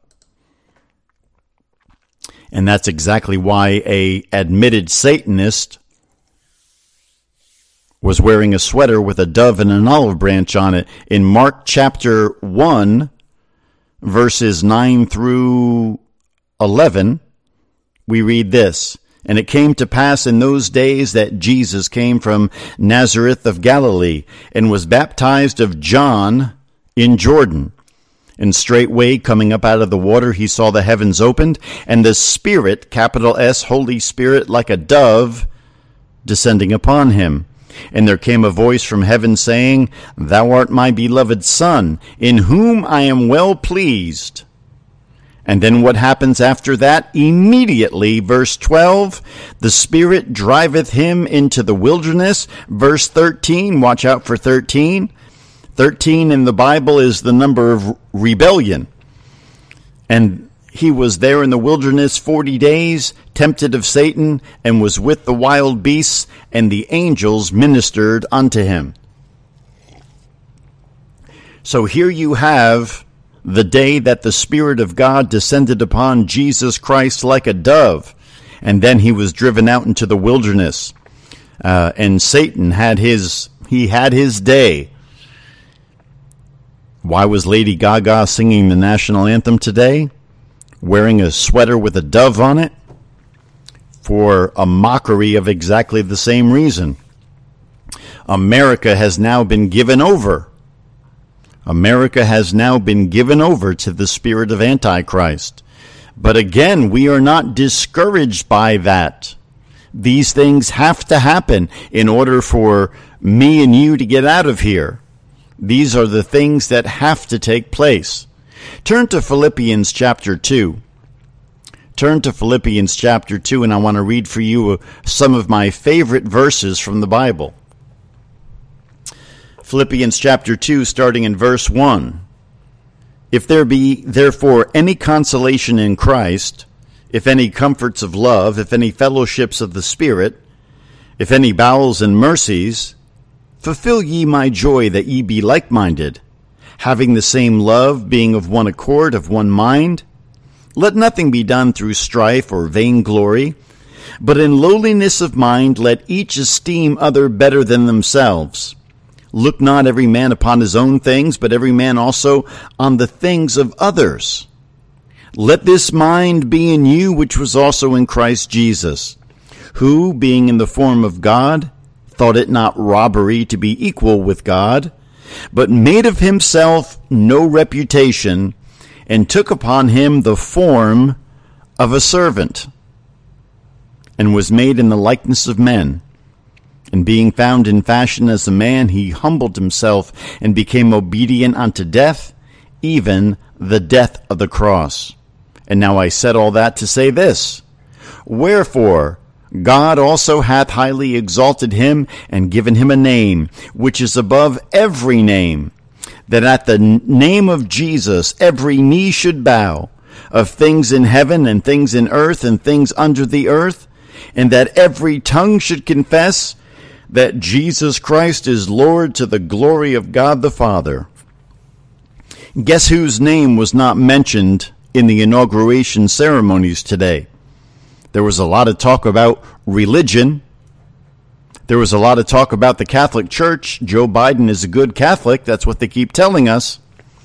Speaker 2: And that's exactly why a admitted Satanist was wearing a sweater with a dove and an olive branch on it. In Mark chapter 1, verses 9 through 11, we read this. And it came to pass in those days that Jesus came from Nazareth of Galilee and was baptized of John in Jordan. And straightway, coming up out of the water, he saw the heavens opened, and the Spirit, capital S, Holy Spirit, like a dove, descending upon him. And there came a voice from heaven saying, Thou art my beloved Son, in whom I am well pleased. And then what happens after that? Immediately, verse 12, the Spirit driveth him into the wilderness. Verse 13, watch out for 13. 13 in the Bible is the number of rebellion. And he was there in the wilderness 40 days, tempted of Satan, and was with the wild beasts, and the angels ministered unto him. So here you have the day that the Spirit of God descended upon Jesus Christ like a dove, and then he was driven out into the wilderness. And Satan had his day. Why was Lady Gaga singing the national anthem today, wearing a sweater with a dove on it? For a mockery of exactly the same reason. America has now been given over. America has now been given over to the spirit of Antichrist. But again, we are not discouraged by that. These things have to happen in order for me and you to get out of here. These are the things that have to take place. Turn to Philippians chapter 2. Turn to Philippians chapter 2, and I want to read for you some of my favorite verses from the Bible. Philippians chapter 2, starting in verse 1. If there be therefore any consolation in Christ, if any comforts of love, if any fellowships of the Spirit, if any bowels and mercies, fulfill ye my joy that ye be like-minded, having the same love, being of one accord, of one mind. Let nothing be done through strife or vainglory, But in lowliness of mind let each esteem other better than themselves. Look not every man upon his own things, but every man also on the things of others. Let this mind be in you, which was also in Christ Jesus, who, being in the form of God, thought it not robbery to be equal with God, but made of himself no reputation, and took upon him the form of a servant, and was made in the likeness of men. And being found in fashion as a man, he humbled himself, and became obedient unto death, even the death of the cross. And now I said all that to say this: Wherefore God also hath highly exalted him, and given him a name, which is above every name, that at the name of Jesus every knee should bow, of things in heaven, and things in earth, and things under the earth, and that every tongue should confess that Jesus Christ is Lord, to the glory of God the Father. Guess whose name was not mentioned in the inauguration ceremonies today? There was a lot of talk about religion. There was a lot of talk about the Catholic Church. Joe Biden is a good Catholic. That's what they keep telling us.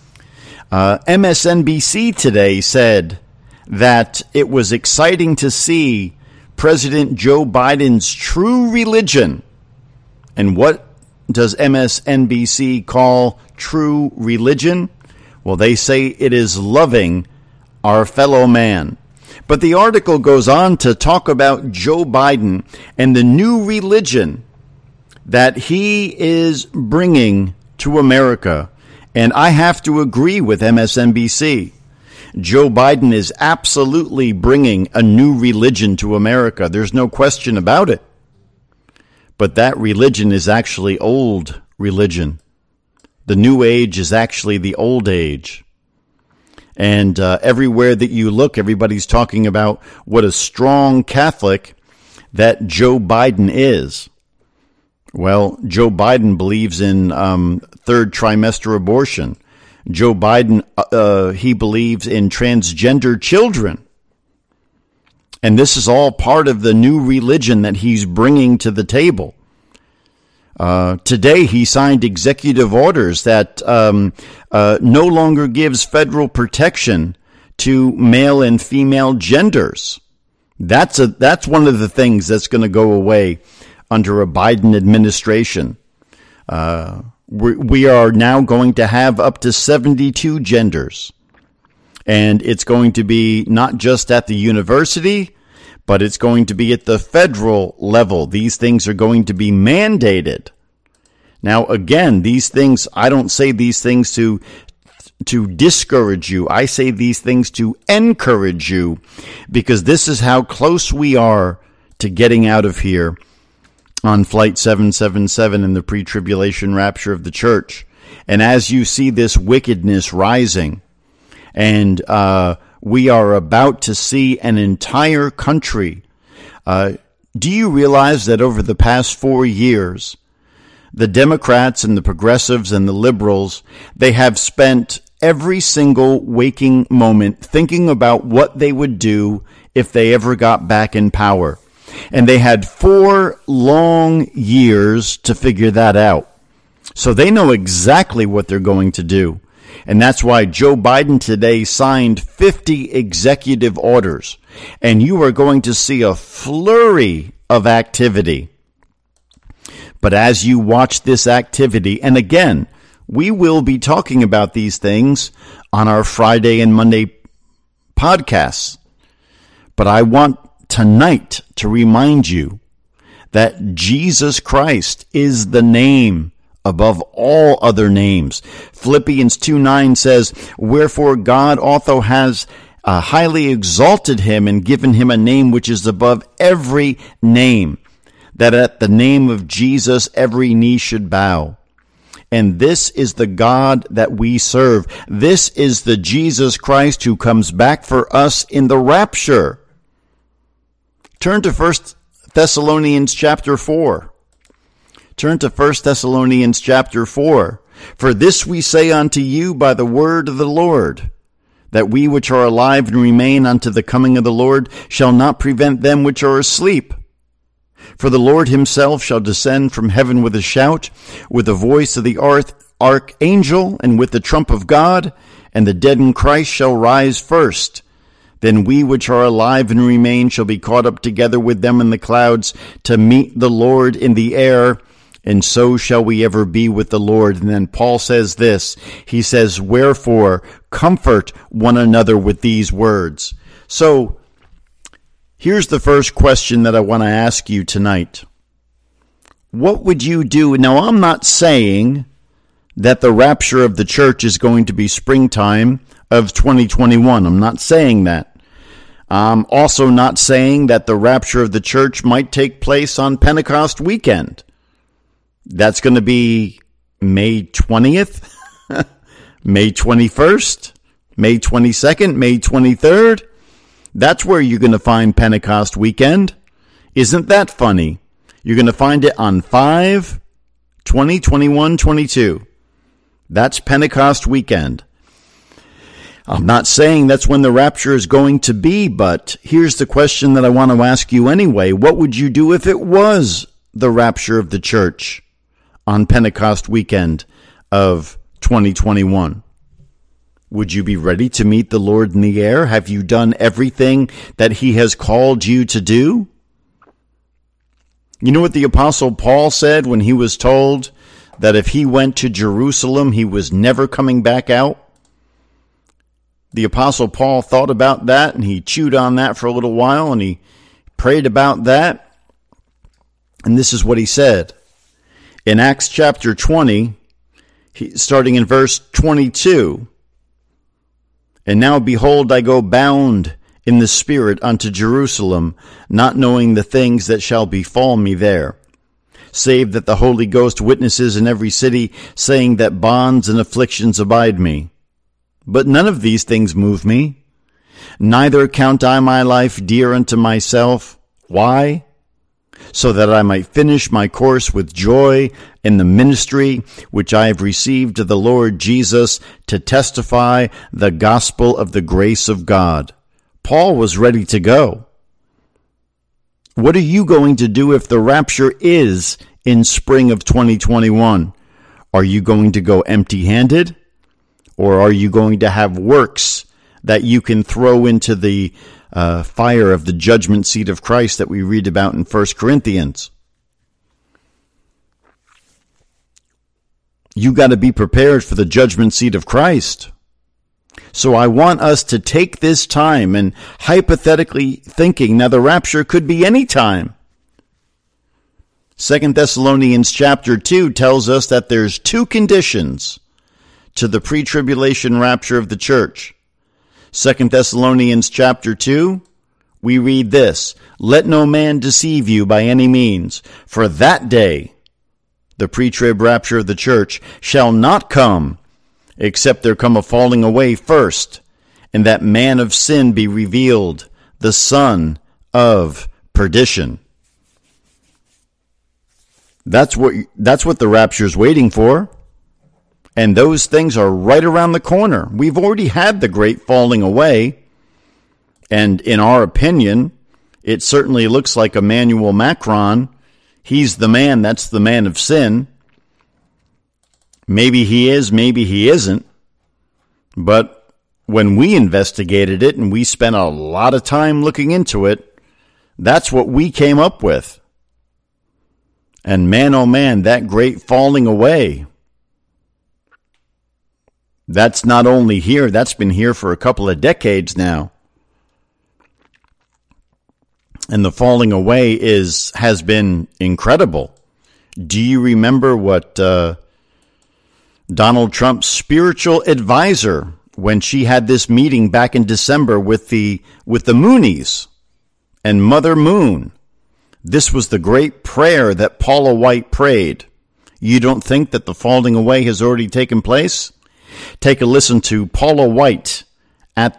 Speaker 2: MSNBC today said that it was exciting to see President Joe Biden's true religion. And what does MSNBC call true religion? Well, they say it is loving our fellow man. But the article goes on to talk about Joe Biden and the new religion that he is bringing to America. And I have to agree with MSNBC. Joe Biden is absolutely bringing a new religion to America. There's no question about it. But that religion is actually old religion. The new age is actually the old age. And everywhere that you look, everybody's talking about what a strong Catholic that Joe Biden is. Well, Joe Biden believes in third trimester abortion. Joe Biden, he believes in transgender children. And this is all part of the new religion that he's bringing to the table. Today, he signed executive orders that no longer gives federal protection to male and female genders. That's one of the things that's going to go away under a Biden administration. We are now going to have up to 72 genders. And it's going to be not just at the university, but it's going to be at the federal level. These things are going to be mandated. Now, again, these things, I don't say these things to discourage you. I say these things to encourage you, because this is how close we are to getting out of here on Flight 777 in the pre-tribulation rapture of the church. And as you see this wickedness rising, and we are about to see an entire country. Do you realize that over the past 4 years, the Democrats and the progressives and the liberals, they have spent every single waking moment thinking about what they would do if they ever got back in power. And they had 4 long years to figure that out. So they know exactly what they're going to do. And that's why Joe Biden today signed 50 executive orders. And you are going to see a flurry of activity. But as you watch this activity, and again, we will be talking about these things on our Friday and Monday podcasts. But I want tonight to remind you that Jesus Christ is the name above all other names. Philippians 2:9 says, "Wherefore God also has highly exalted him and given him a name which is above every name, that at the name of Jesus every knee should bow." And this is the God that we serve. This is the Jesus Christ who comes back for us in the rapture. Turn to 1 Thessalonians chapter 4. Turn to 1 Thessalonians chapter 4. "For this we say unto you by the word of the Lord, that we which are alive and remain unto the coming of the Lord shall not prevent them which are asleep. For the Lord himself shall descend from heaven with a shout, with the voice of the archangel, and with the trump of God, and the dead in Christ shall rise first. Then we which are alive and remain shall be caught up together with them in the clouds to meet the Lord in the air, and so shall we ever be with the Lord. And then Paul says this, he says, wherefore comfort one another with these words. So here's the first question that I want to ask you tonight. What would you do? Now, I'm not saying that the rapture of the church is going to be springtime of 2021. I'm not saying that. I'm also not saying that the rapture of the church might take place on Pentecost weekend. That's going to be May 20th, May 21st, May 22nd, May 23rd. That's where you're going to find Pentecost weekend. Isn't that funny? You're going to find it on 5, 20, 21, 22. That's Pentecost weekend. I'm not saying that's when the rapture is going to be, but here's the question that I want to ask you anyway. What would you do if it was the rapture of the church on Pentecost weekend of 2021? Would you be ready to meet the Lord in the air? Have you done everything that he has called you to do? You know what the Apostle Paul said when he was told that if he went to Jerusalem, he was never coming back out? The Apostle Paul thought about that, and he chewed on that for a little while, and he prayed about that. And this is what he said. In Acts chapter 20, starting in verse 22, and now behold, I go bound in the Spirit unto Jerusalem, not knowing the things that shall befall me there, save that the Holy Ghost witnesses in every city, saying that bonds and afflictions abide me. But none of these things move me, neither count I my life dear unto myself. Why? So that I might finish my course with joy in the ministry which I have received of the Lord Jesus, to testify the gospel of the grace of God. Paul was ready to go. What are you going to do if the rapture is in spring of 2021? Are you going to go empty-handed? Or are you going to have works that you can throw into the fire of the judgment seat of Christ that we read about in 1 Corinthians? You got to be prepared for the judgment seat of Christ. So I want us to take this time and hypothetically thinking, now the rapture could be any time. 2 Thessalonians chapter 2 tells us that there's two conditions to the pre-tribulation rapture of the church. 2 Thessalonians chapter 2, we read this, let no man deceive you by any means, for that day, the pre-trib rapture of the church, shall not come, except there come a falling away first, and that man of sin be revealed, the son of perdition. That's what the rapture is waiting for. And those things are right around the corner. We've already had the great falling away. And in our opinion, it certainly looks like Emmanuel Macron. He's the man, that's the man of sin. Maybe he is, maybe he isn't. But when we investigated it and we spent a lot of time looking into it, that's what we came up with. And man, oh man, that great falling away, that's not only here, that's been here for a couple of decades now. And the falling away has been incredible. Do you remember what Donald Trump's spiritual advisor, when she had this meeting back in December with the Moonies and Mother Moon? This was the great prayer that Paula White prayed. You don't think that the falling away has already taken place? Take a listen to Paula White at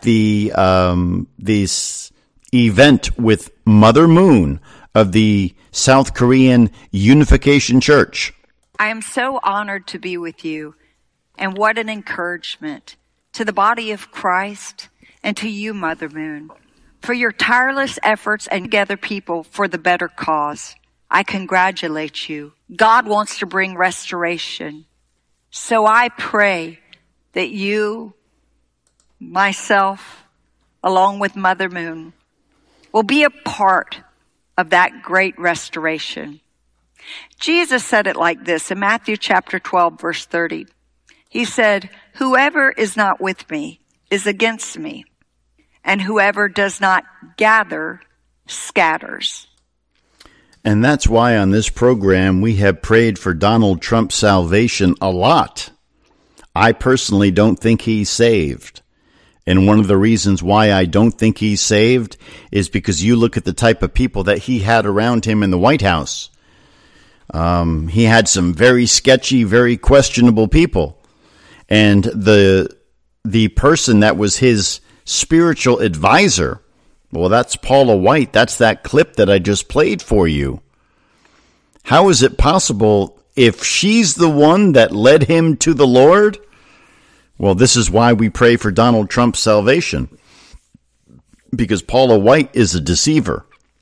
Speaker 2: this event with Mother Moon of the South Korean Unification Church.
Speaker 9: I am so honored to be with you, and what an encouragement to the body of Christ, and to you, Mother Moon, for your tireless efforts and gather people for the better cause. I congratulate you. God wants to bring restoration. So I pray that you, myself, along with Mother Moon, will be a part of that great restoration. Jesus said it like this in Matthew chapter 12, verse 30. He said, "Whoever is not with me is against me, and whoever does not gather scatters."
Speaker 2: And that's why on this program we have prayed for Donald Trump's salvation a lot. I personally don't think he's saved. And one of the reasons why I don't think he's saved is because you look at the type of people that he had around him in the White House. He had some very sketchy, very questionable people. And the person that was his spiritual advisor, well, that's Paula White. That's that clip that I just played for you. How is it possible if she's the one that led him to the Lord? Well, this is why we pray for Donald Trump's salvation, because Paula White is a deceiver.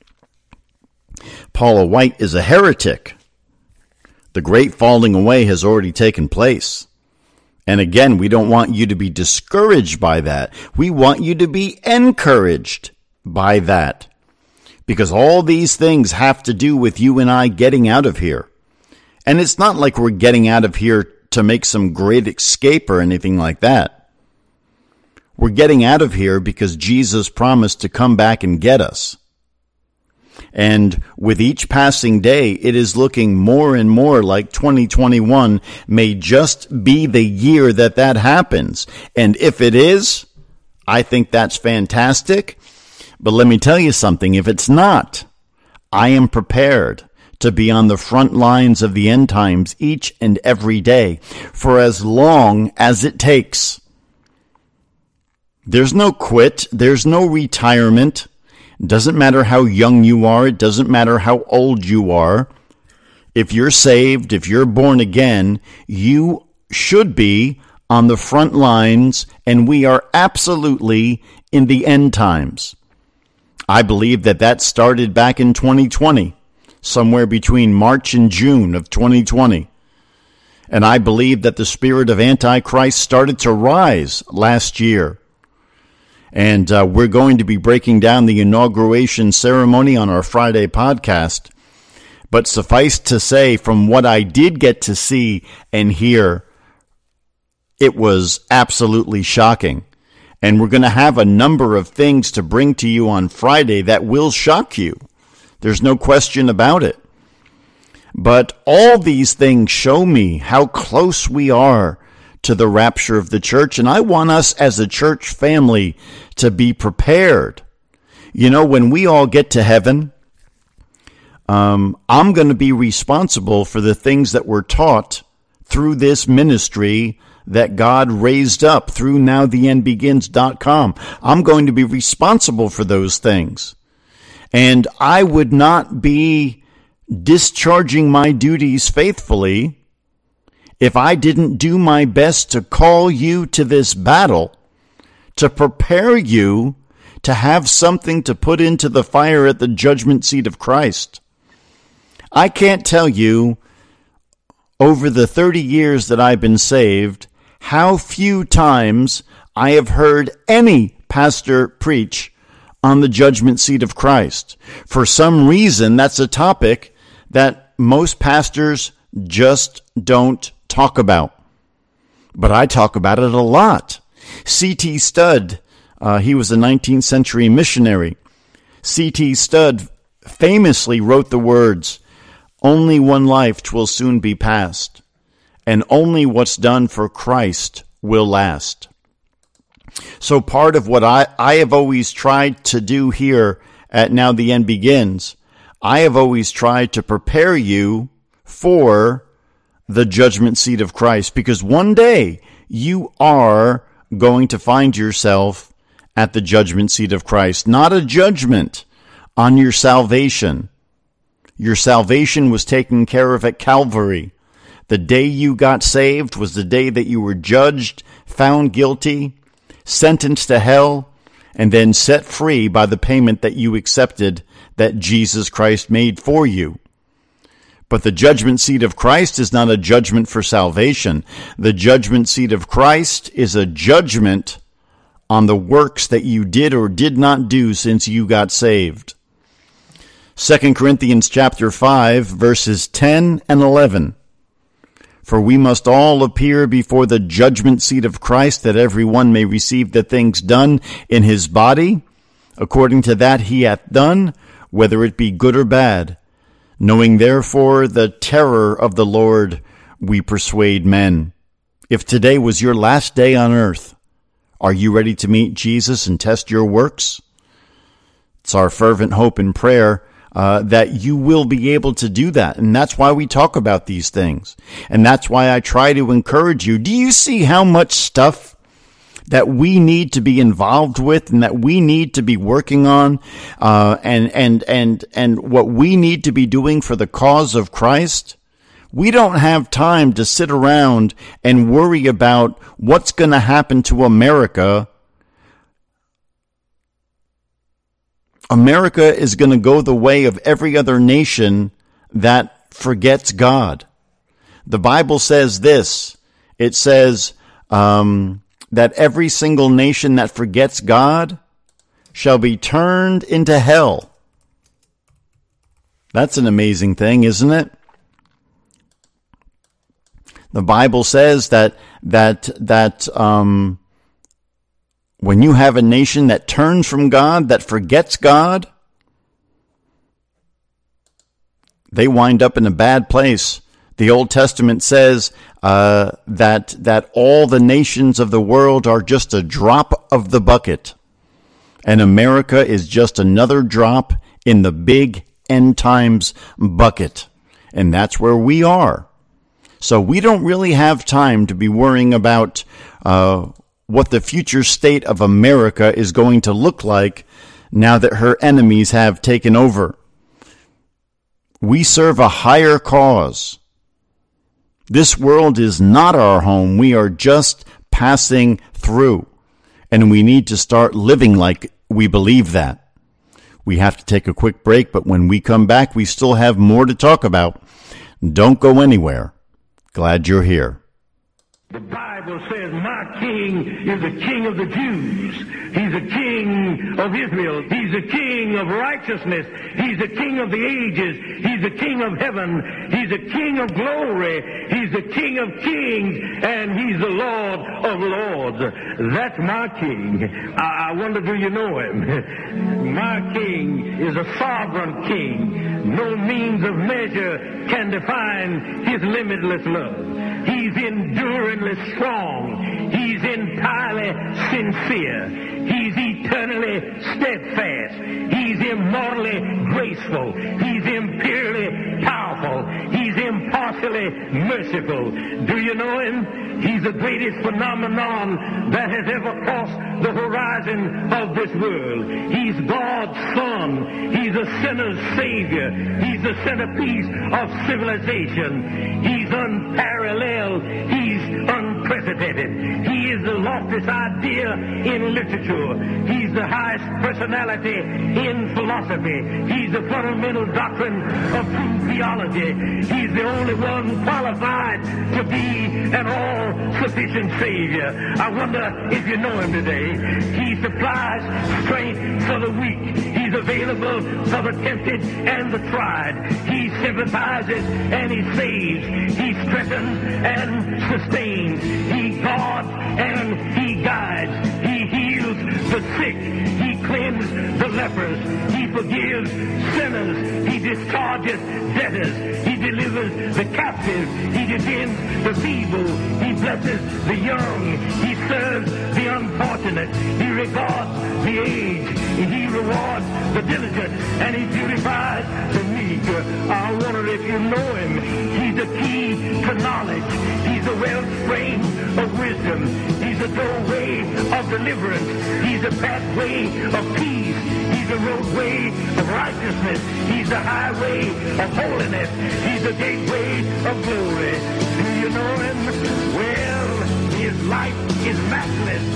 Speaker 2: Paula White is a heretic. The great falling away has already taken place. And again, we don't want you to be discouraged by that. We want you to be encouraged by that, because all these things have to do with you and I getting out of here. And it's not like we're getting out of here to make some great escape or anything like that. We're getting out of here because Jesus promised to come back and get us. And with each passing day, it is looking more and more like 2021 may just be the year that happens. And if it is, I think that's fantastic. But let me tell you something. If it's not, I am prepared to be on the front lines of the end times each and every day for as long as it takes. There's no quit. There's no retirement. It doesn't matter how young you are. It doesn't matter how old you are. If you're saved, if you're born again, you should be on the front lines, and we are absolutely in the end times. I believe that started back in 2020. Somewhere between March and June of 2020. And I believe that the spirit of Antichrist started to rise last year. And we're going to be breaking down the inauguration ceremony on our Friday podcast. But suffice to say, from what I did get to see and hear, it was absolutely shocking. And we're going to have a number of things to bring to you on Friday that will shock you. There's no question about it. But all these things show me how close we are to the rapture of the church. And I want us as a church family to be prepared. You know, when we all get to heaven, I'm going to be responsible for the things that were taught through this ministry that God raised up through NowTheEndBegins.com. I'm going to be responsible for those things. And I would not be discharging my duties faithfully if I didn't do my best to call you to this battle, to prepare you to have something to put into the fire at the judgment seat of Christ. I can't tell you, over the 30 years that I've been saved, how few times I have heard any pastor preach on the judgment seat of Christ. For some reason, that's a topic that most pastors just don't talk about. But I talk about it a lot. C.T. Studd, he was a 19th century missionary. C.T. Studd famously wrote the words, "Only one life 'twill soon be past, and only what's done for Christ will last." So part of what I have always tried to do here at Now the End Begins, I have always tried to prepare you for the judgment seat of Christ, because one day you are going to find yourself at the judgment seat of Christ. Not a judgment on your salvation. Your salvation was taken care of at Calvary. The day you got saved was the day that you were judged, found guilty, sentenced to hell, and then set free by the payment that you accepted that Jesus Christ made for you. But the judgment seat of Christ is not a judgment for salvation. The judgment seat of Christ is a judgment on the works that you did or did not do since you got saved. 2 Corinthians chapter 5, verses 10 and 11. For we must all appear before the judgment seat of Christ, that every one may receive the things done in his body, according to that he hath done, whether it be good or bad. Knowing therefore the terror of the Lord, we persuade men. If today was your last day on earth, are you ready to meet Jesus and test your works? It's our fervent hope and prayer that you will be able to do that. And that's why we talk about these things. And that's why I try to encourage you. Do you see how much stuff that we need to be involved with and that we need to be working on, and what we need to be doing for the cause of Christ? We don't have time to sit around and worry about what's going to happen to America. America is going to go the way of every other nation that forgets God. The Bible says this. It says, that every single nation that forgets God shall be turned into hell. That's an amazing thing, isn't it? The Bible says that when you have a nation that turns from God, that forgets God, they wind up in a bad place. The Old Testament says that all the nations of the world are just a drop of the bucket, and America is just another drop in the big end times bucket, and that's where we are. So we don't really have time to be worrying about what the future state of America is going to look like now that her enemies have taken over. We serve a higher cause. This world is not our home. We are just passing through, and we need to start living like we believe that. We have to take a quick break, but when we come back, we still have more to talk about. Don't go anywhere. Glad you're here.
Speaker 10: The Bible says, my king is the king of the Jews. He's the king of Israel. He's the king of righteousness. He's the king of the ages. He's the king of heaven. He's the king of glory. He's the king of kings. And he's the Lord of lords. That's my king. I wonder, do you know him? My king is a sovereign king. No means of measure can define his limitless love. He's enduringly strong. He's entirely sincere. He's eternally steadfast. He's immortally graceful. He's imperially powerful. He's impartially merciful. Do you know him? He's the greatest phenomenon that has ever crossed the horizon of this world. He's God's Son. He's a sinner's Savior. He's the centerpiece of civilization. He's unparalleled. He's unprecedented. He is the loftiest idea in literature. He's the highest personality in philosophy. He's the fundamental doctrine of true theology. He's the only one qualified to be an all-sufficient Savior. I wonder if you know him today. He supplies strength for the weak. He's available for the tempted and the tried. He sympathizes and he saves. He strengthens and sustains. He guards and he guides. He heals the sick. He cleanses the lepers. He forgives sinners. He discharges debtors. He delivers the captive. He defends the feeble. He blesses the young. He serves the unfortunate. He regards the aged. He rewards the diligent. And he beautifies the meek. I wonder if you know him. He's the key to knowledge. He's the wellspring of wisdom. He's the doorway of deliverance. He's the pathway of peace. He's the roadway of righteousness. He's the highway of holiness. He's the gateway of glory. Do you know him? Well, his life is matchless. His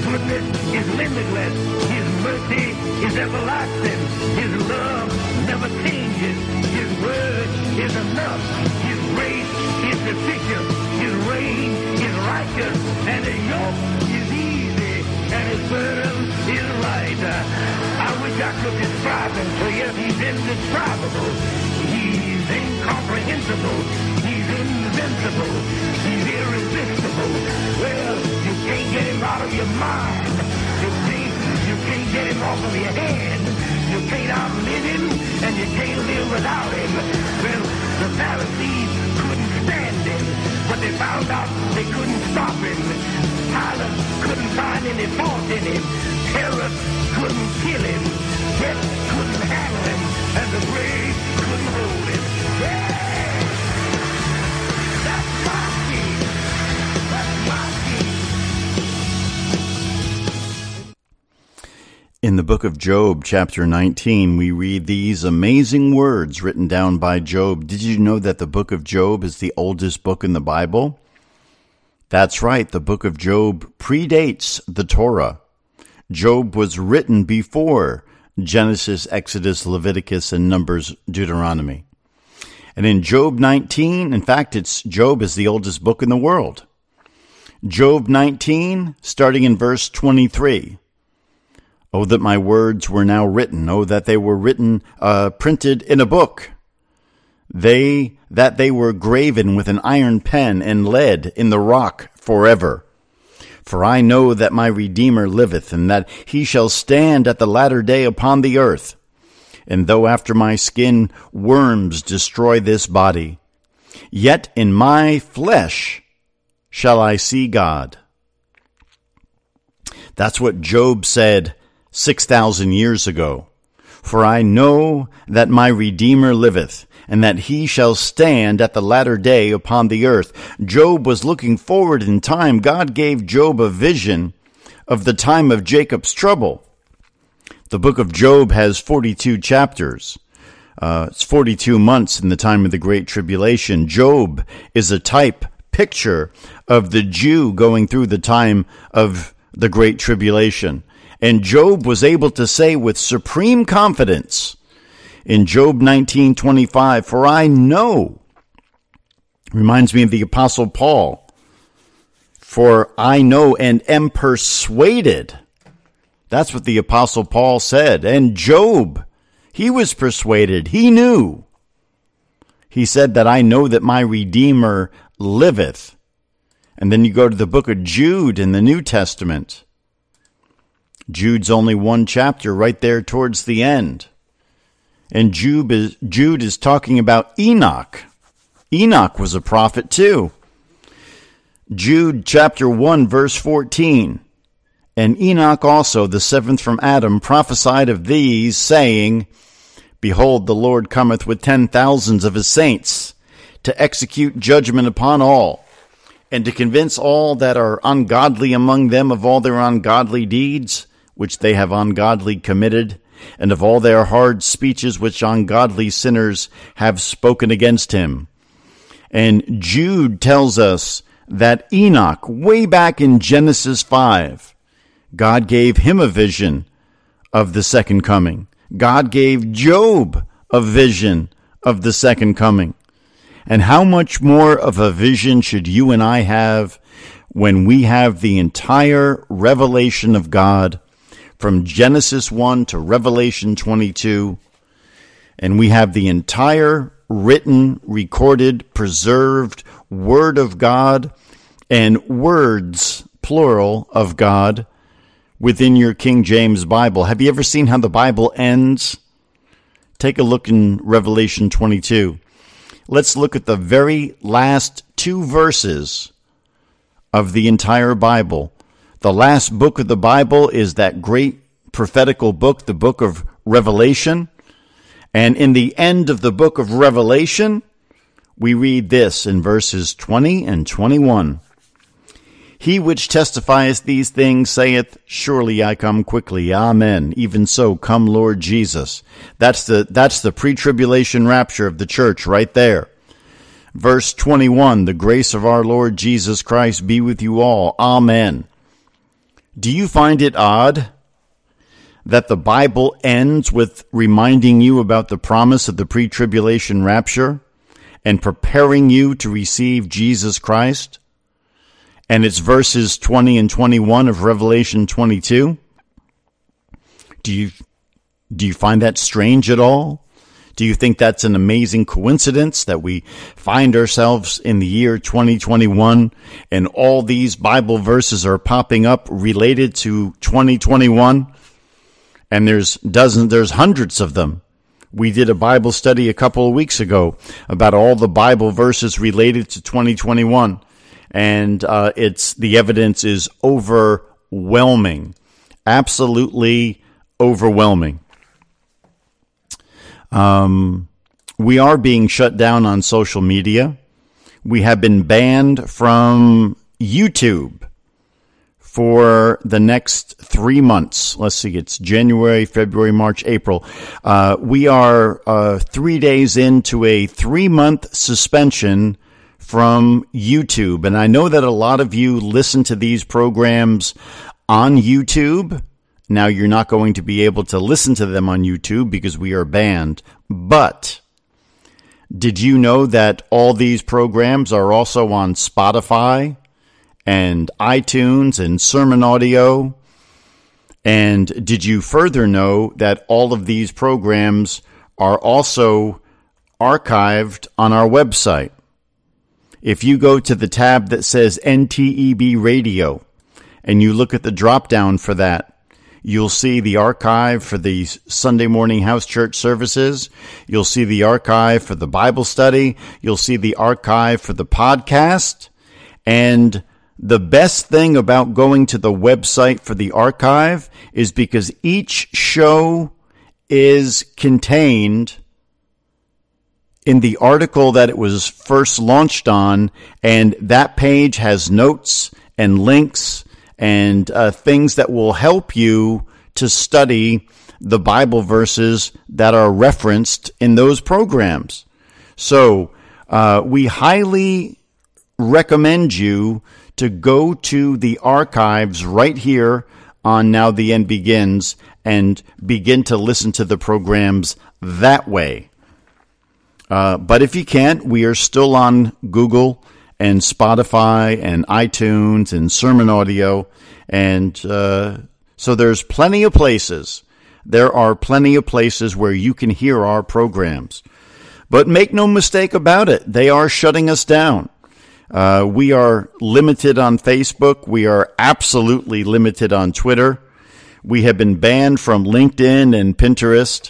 Speaker 10: goodness is limitless. His mercy is everlasting. His love never changes. His word is enough. His grace is sufficient. His reign is righteous. And his yoke is easy. And his burden is light. I wish I could describe him to you. He's indescribable. He's incomprehensible. He's invincible. He's irresistible. Well, you can't get him out of your mind. You can't get him off of your head. You can't outlive him, and you can't live without him. Well, the Pharisees couldn't stand him, but they found out they couldn't stop him. Pilate couldn't find any fault in him. Herod couldn't kill him. Death couldn't handle him, and the grave couldn't hold him. Yeah! That's my king. That's my king.
Speaker 2: In the book of Job, chapter 19, we read these amazing words written down by Job. Did you know that the book of Job is the oldest book in the Bible? That's right, the book of Job predates the Torah. Job was written before Genesis, Exodus, Leviticus, and Numbers, Deuteronomy. And in Job 19, in fact, Job is the oldest book in the world. Job 19, starting in verse 23. Oh, that my words were now written. Oh, that they were written, printed in a book. That they were graven with an iron pen and lead in the rock forever. For I know that my Redeemer liveth, and that he shall stand at the latter day upon the earth. And though after my skin worms destroy this body, yet in my flesh shall I see God. That's what Job said 6,000 years ago. For I know that my Redeemer liveth, and that he shall stand at the latter day upon the earth. Job was looking forward in time. God gave Job a vision of the time of Jacob's trouble. The book of Job has 42 chapters. It's 42 months in the time of the Great Tribulation. Job is a picture of the Jew going through the time of the Great Tribulation. And Job was able to say with supreme confidence in Job 19:25, for I know, reminds me of the Apostle Paul, for I know and am persuaded. That's what the Apostle Paul said. And Job, he was persuaded. He knew. He said that I know that my Redeemer liveth. And then you go to the book of Jude in the New Testament. Jude's only one chapter right there towards the end. And Jude is talking about Enoch. Enoch was a prophet too. Jude chapter 1 verse 14. And Enoch also, the seventh from Adam, prophesied of these, saying, Behold, the Lord cometh with 10,000s of his saints, to execute judgment upon all, and to convince all that are ungodly among them of all their ungodly deeds, which they have ungodly committed, and of all their hard speeches which ungodly sinners have spoken against him. And Jude tells us that Enoch, way back in Genesis 5, God gave him a vision of the second coming. God gave Job a vision of the second coming. And how much more of a vision should you and I have when we have the entire revelation of God from Genesis 1 to Revelation 22, and we have the entire written, recorded, preserved Word of God and words, plural, of God within your King James Bible. Have you ever seen how the Bible ends? Take a look in Revelation 22. Let's look at the very last two verses of the entire Bible. The last book of the Bible is that great prophetical book, the book of Revelation. And in the end of the book of Revelation, we read this in verses 20 and 21. He which testifieth these things saith, Surely I come quickly. Amen. Even so, come Lord Jesus. That's the pre-tribulation rapture of the church right there. Verse 21, the grace of our Lord Jesus Christ be with you all. Amen. Do you find it odd that the Bible ends with reminding you about the promise of the pre-tribulation rapture and preparing you to receive Jesus Christ? And it's verses 20 and 21 of Revelation 22. Do you find that strange at all? Do you think that's an amazing coincidence that we find ourselves in the year 2021 and all these Bible verses are popping up related to 2021? And there's hundreds of them. We did a Bible study a couple of weeks ago about all the Bible verses related to 2021. And the evidence is overwhelming. Absolutely overwhelming. We are being shut down on social media. We have been banned from YouTube for the next 3 months. Let's see, it's January, February, March, April. We are 3 days into a 3-month suspension from YouTube. And I know that a lot of you listen to these programs on YouTube. Now, you're not going to be able to listen to them on YouTube because we are banned. But did you know that all these programs are also on Spotify and iTunes and Sermon Audio? And did you further know that all of these programs are also archived on our website? If you go to the tab that says NTEB Radio and you look at the drop-down for that, you'll see the archive for the Sunday morning house church services. You'll see the archive for the Bible study. You'll see the archive for the podcast. And the best thing about going to the website for the archive is because each show is contained in the article that it was first launched on, and that page has notes and links and things that will help you to study the Bible verses that are referenced in those programs. So we highly recommend you to go to the archives right here on Now the End Begins and begin to listen to the programs that way. But if you can't, we are still on Google and Spotify and iTunes and Sermon Audio. And so there's plenty of places. There are plenty of places where you can hear our programs. But make no mistake about it, they are shutting us down. We are limited on Facebook. We are absolutely limited on Twitter. We have been banned from LinkedIn and Pinterest.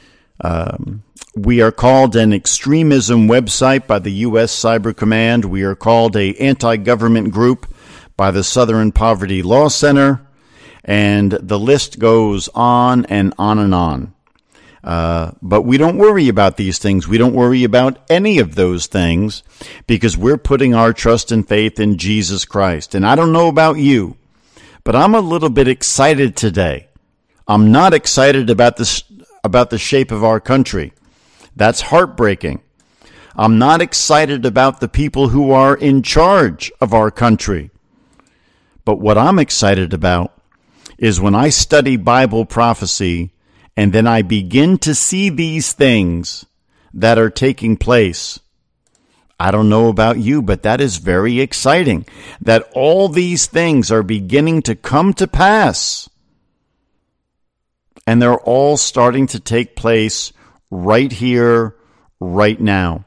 Speaker 2: We are called an extremism website by the U.S. Cyber Command. We are called an anti-government group by the Southern Poverty Law Center. And the list goes on and on and on. But we don't worry about these things. We don't worry about any of those things because we're putting our trust and faith in Jesus Christ. And I don't know about you, but I'm a little bit excited today. I'm not excited about the shape of our country. That's heartbreaking. I'm not excited about the people who are in charge of our country. But what I'm excited about is when I study Bible prophecy and then I begin to see these things that are taking place. I don't know about you, but that is very exciting, that all these things are beginning to come to pass. And they're all starting to take place right here, right now.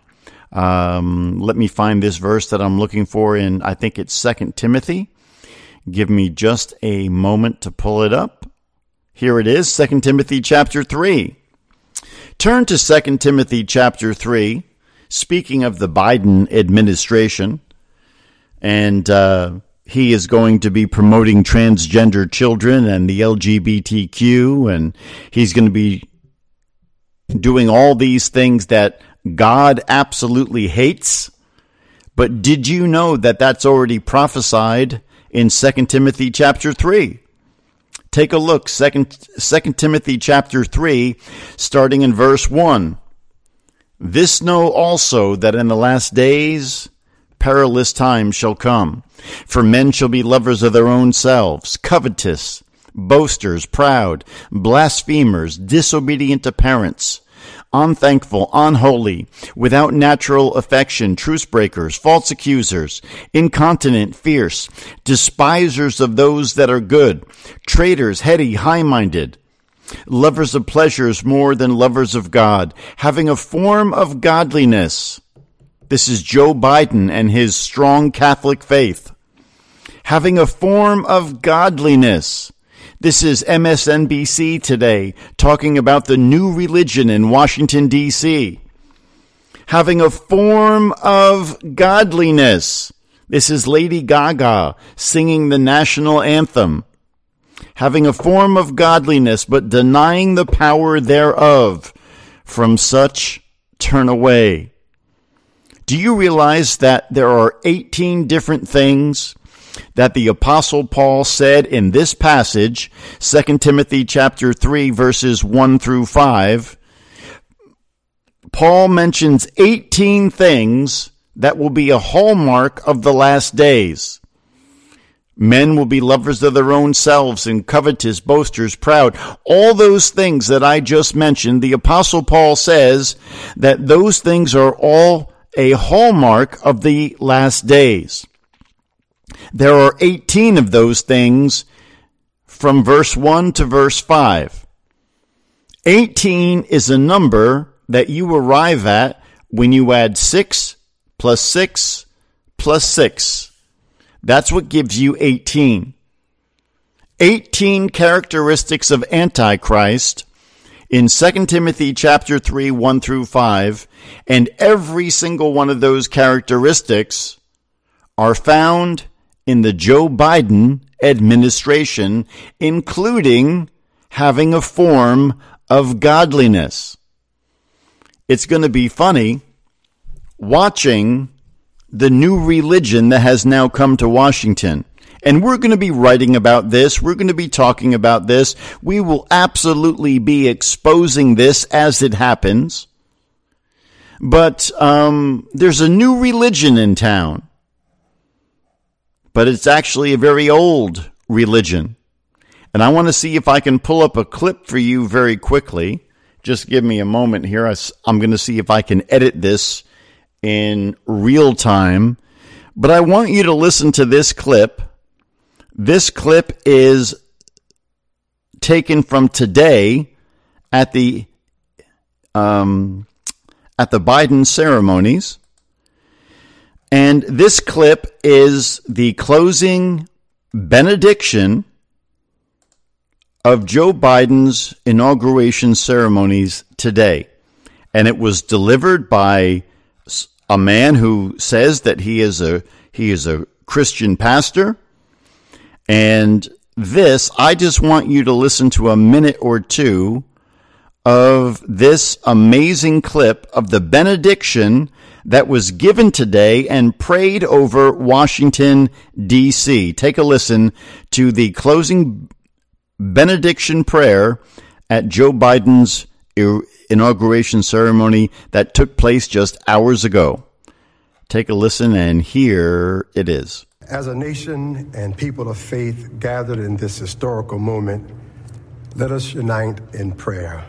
Speaker 2: Let me find this verse that I'm looking for in, I think it's 2 Timothy. Give me just a moment to pull it up. Here it is, 2 Timothy chapter 3. Turn to 2 Timothy chapter 3, speaking of the Biden administration, and he is going to be promoting transgender children and the LGBTQ, and he's going to be doing all these things that God absolutely hates. But did you know that that's already prophesied in 2 Timothy chapter 3? Take a look, 2 Timothy chapter 3, starting in verse 1. This know also that in the last days perilous times shall come. For men shall be lovers of their own selves, covetous, boasters, proud, blasphemers, disobedient to parents, unthankful, unholy, without natural affection, truce breakers, false accusers, incontinent, fierce, despisers of those that are good, traitors, heady, high-minded, lovers of pleasures more than lovers of God, having a form of godliness. This is Joe Biden and his strong Catholic faith. Having a form of godliness. This is MSNBC today, talking about the new religion in Washington, D.C. Having a form of godliness. This is Lady Gaga singing the national anthem. Having a form of godliness, but denying the power thereof. From such turn away. Do you realize that there are 18 different things that the Apostle Paul said in this passage, 2 Timothy chapter 3, verses 1 through 5? Paul mentions 18 things that will be a hallmark of the last days. Men will be lovers of their own selves and covetous, boasters, proud. All those things that I just mentioned, the Apostle Paul says that those things are all a hallmark of the last days. There are 18 of those things from verse 1 to verse 5. 18 is a number that you arrive at when you add 6 plus 6 plus 6. That's what gives you 18. 18 characteristics of Antichrist in 2 Timothy chapter 3, 1 through 5, and every single one of those characteristics are found in the Joe Biden administration, including having a form of godliness. It's going to be funny watching the new religion that has now come to Washington. And we're going to be writing about this. We're going to be talking about this. We will absolutely be exposing this as it happens. But there's a new religion in town. But it's actually a very old religion. And I want to see if I can pull up a clip for you very quickly. Just give me a moment here. I'm going to see if I can edit this in real time. But I want you to listen to this clip. This clip is taken from today at the Biden ceremonies. And this clip is the closing benediction of Joe Biden's inauguration ceremonies today. And it was delivered by a man who says that he is a Christian pastor. And this, I just want you to listen to a minute or two of this amazing clip of the benediction that was given today and prayed over Washington, D.C. Take a listen to the closing benediction prayer at Joe Biden's inauguration ceremony that took place just hours ago. Take a listen, and here it is.
Speaker 11: As a nation and people of faith gathered in this historical moment, let us unite in prayer.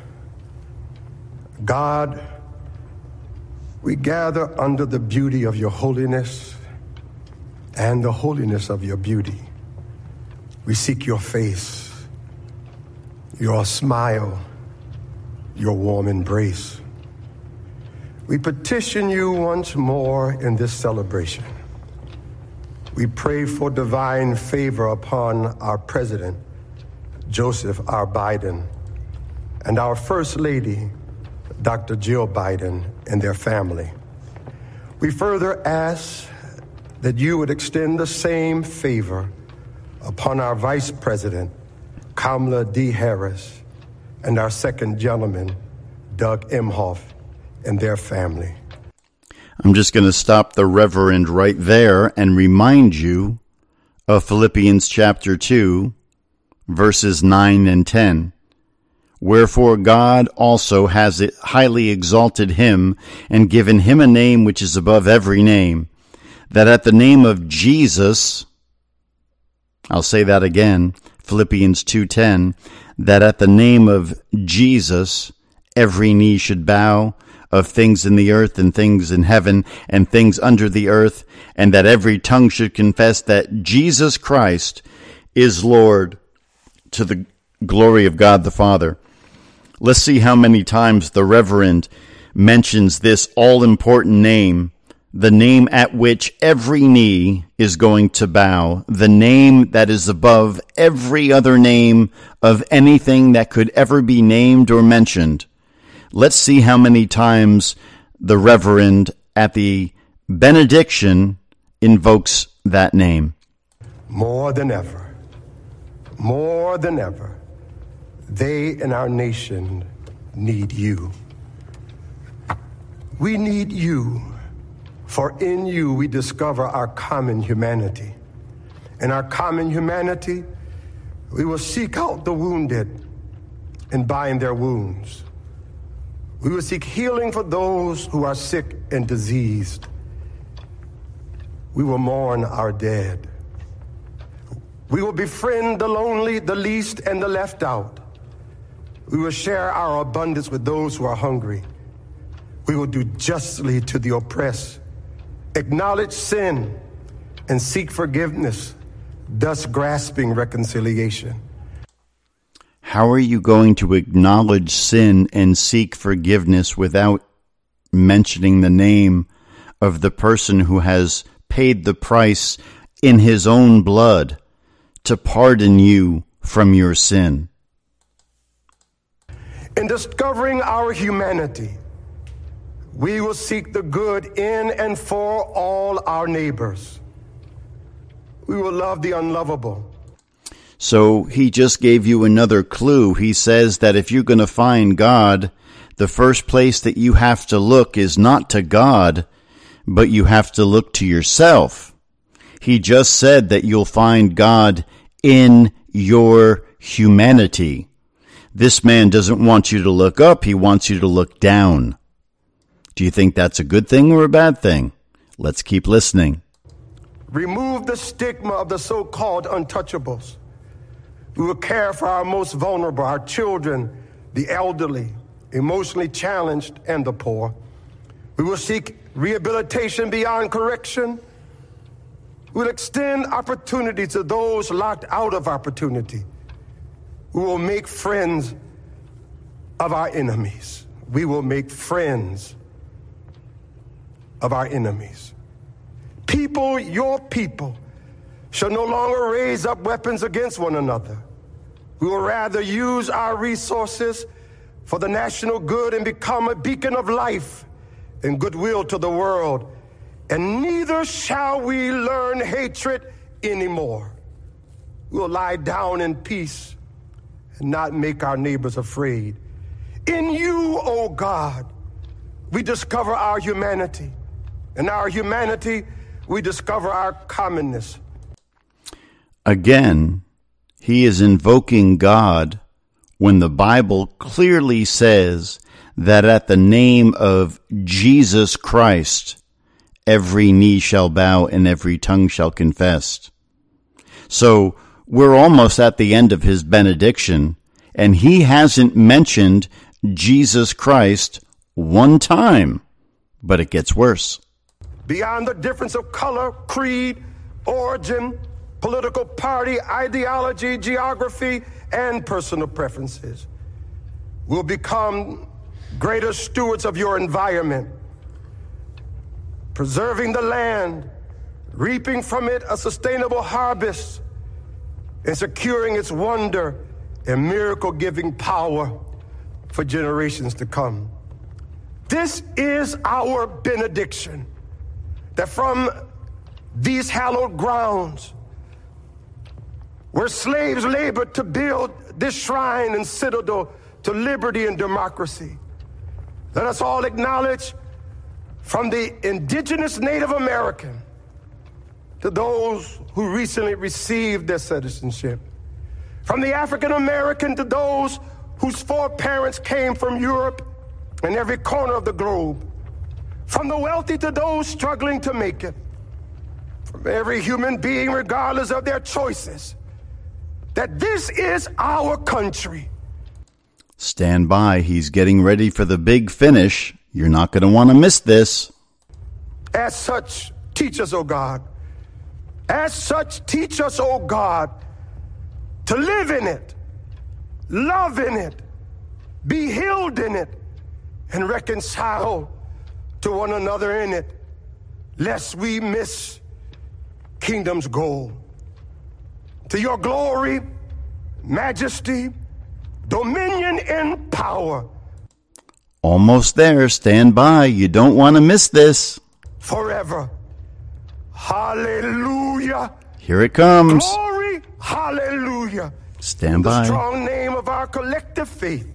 Speaker 11: God, we gather under the beauty of your holiness and the holiness of your beauty. We seek your face, your smile, your warm embrace. We petition you once more in this celebration. We pray for divine favor upon our president, Joseph R. Biden, and our First Lady, Dr. Jill Biden, and their family. We further ask that you would extend the same favor upon our Vice President, Kamala D. Harris, and our second gentleman, Doug Emhoff, and their family.
Speaker 2: I'm just going to stop the Reverend right there and remind you of Philippians chapter 2, verses 9 and 10. Wherefore God also has highly exalted him and given him a name which is above every name, that at the name of Jesus, I'll say that again, Philippians 2:10, that at the name of Jesus, every knee should bow, of things in the earth and things in heaven and things under the earth, and that every tongue should confess that Jesus Christ is Lord, to the glory of God the Father. Let's see how many times the Reverend mentions this all-important name, the name at which every knee is going to bow, the name that is above every other name of anything that could ever be named or mentioned. Let's see how many times the Reverend at the benediction invokes that name.
Speaker 11: More than ever, they in our nation need you. We need you, for in you we discover our common humanity. In our common humanity, we will seek out the wounded and bind their wounds. We will seek healing for those who are sick and diseased. We will mourn our dead. We will befriend the lonely, the least, and the left out. We will share our abundance with those who are hungry. We will do justly to the oppressed, acknowledge sin, and seek forgiveness, thus grasping reconciliation.
Speaker 2: How are you going to acknowledge sin and seek forgiveness without mentioning the name of the person who has paid the price in his own blood to pardon you from your sin?
Speaker 11: In discovering our humanity, we will seek the good in and for all our neighbors. We will love the unlovable.
Speaker 2: So he just gave you another clue. He says that if you're going to find God, the first place that you have to look is not to God, but you have to look to yourself. He just said that you'll find God in your humanity. This man doesn't want you to look up, he wants you to look down. Do you think that's a good thing or a bad thing? Let's keep listening.
Speaker 11: Remove the stigma of the so-called untouchables. We will care for our most vulnerable, our children, the elderly, emotionally challenged, and the poor. We will seek rehabilitation beyond correction. We will extend opportunity to those locked out of opportunity. We will make friends of our enemies. We will make friends of our enemies. People, your people, shall no longer raise up weapons against one another. We will rather use our resources for the national good and become a beacon of life and goodwill to the world. And neither shall we learn hatred anymore. We will lie down in peace and not make our neighbors afraid. In you, O God, we discover our humanity. In our humanity, we discover our commonness.
Speaker 2: Again, he is invoking God when the Bible clearly says that at the name of Jesus Christ, every knee shall bow and every tongue shall confess. So we're almost at the end of his benediction, and he hasn't mentioned Jesus Christ one time, but it gets worse.
Speaker 11: Beyond the difference of color, creed, origin, political party, ideology, geography, and personal preferences, we'll become greater stewards of your environment, preserving the land, reaping from it a sustainable harvest, and securing its wonder and miracle-giving power for generations to come. This is our benediction, that from these hallowed grounds, where slaves labored to build this shrine and citadel to liberty and democracy, let us all acknowledge, from the indigenous Native American to those who recently received their citizenship, from the African American to those whose foreparents came from Europe and every corner of the globe, from the wealthy to those struggling to make it, from every human being, regardless of their choices, that this is our country.
Speaker 2: Stand by. He's getting ready for the big finish. You're not going to want to miss this.
Speaker 11: As such, teach us, O God. As such, teach us, O God, to live in it, love in it, be healed in it, and reconcile to one another in it, lest we miss kingdom's goal. To your glory, majesty, dominion, and power.
Speaker 2: Almost there. Stand by. You don't want to miss this.
Speaker 11: Forever. Hallelujah.
Speaker 2: Here it comes.
Speaker 11: Glory. Hallelujah.
Speaker 2: Stand
Speaker 11: the
Speaker 2: by.
Speaker 11: Strong name of our collective faith.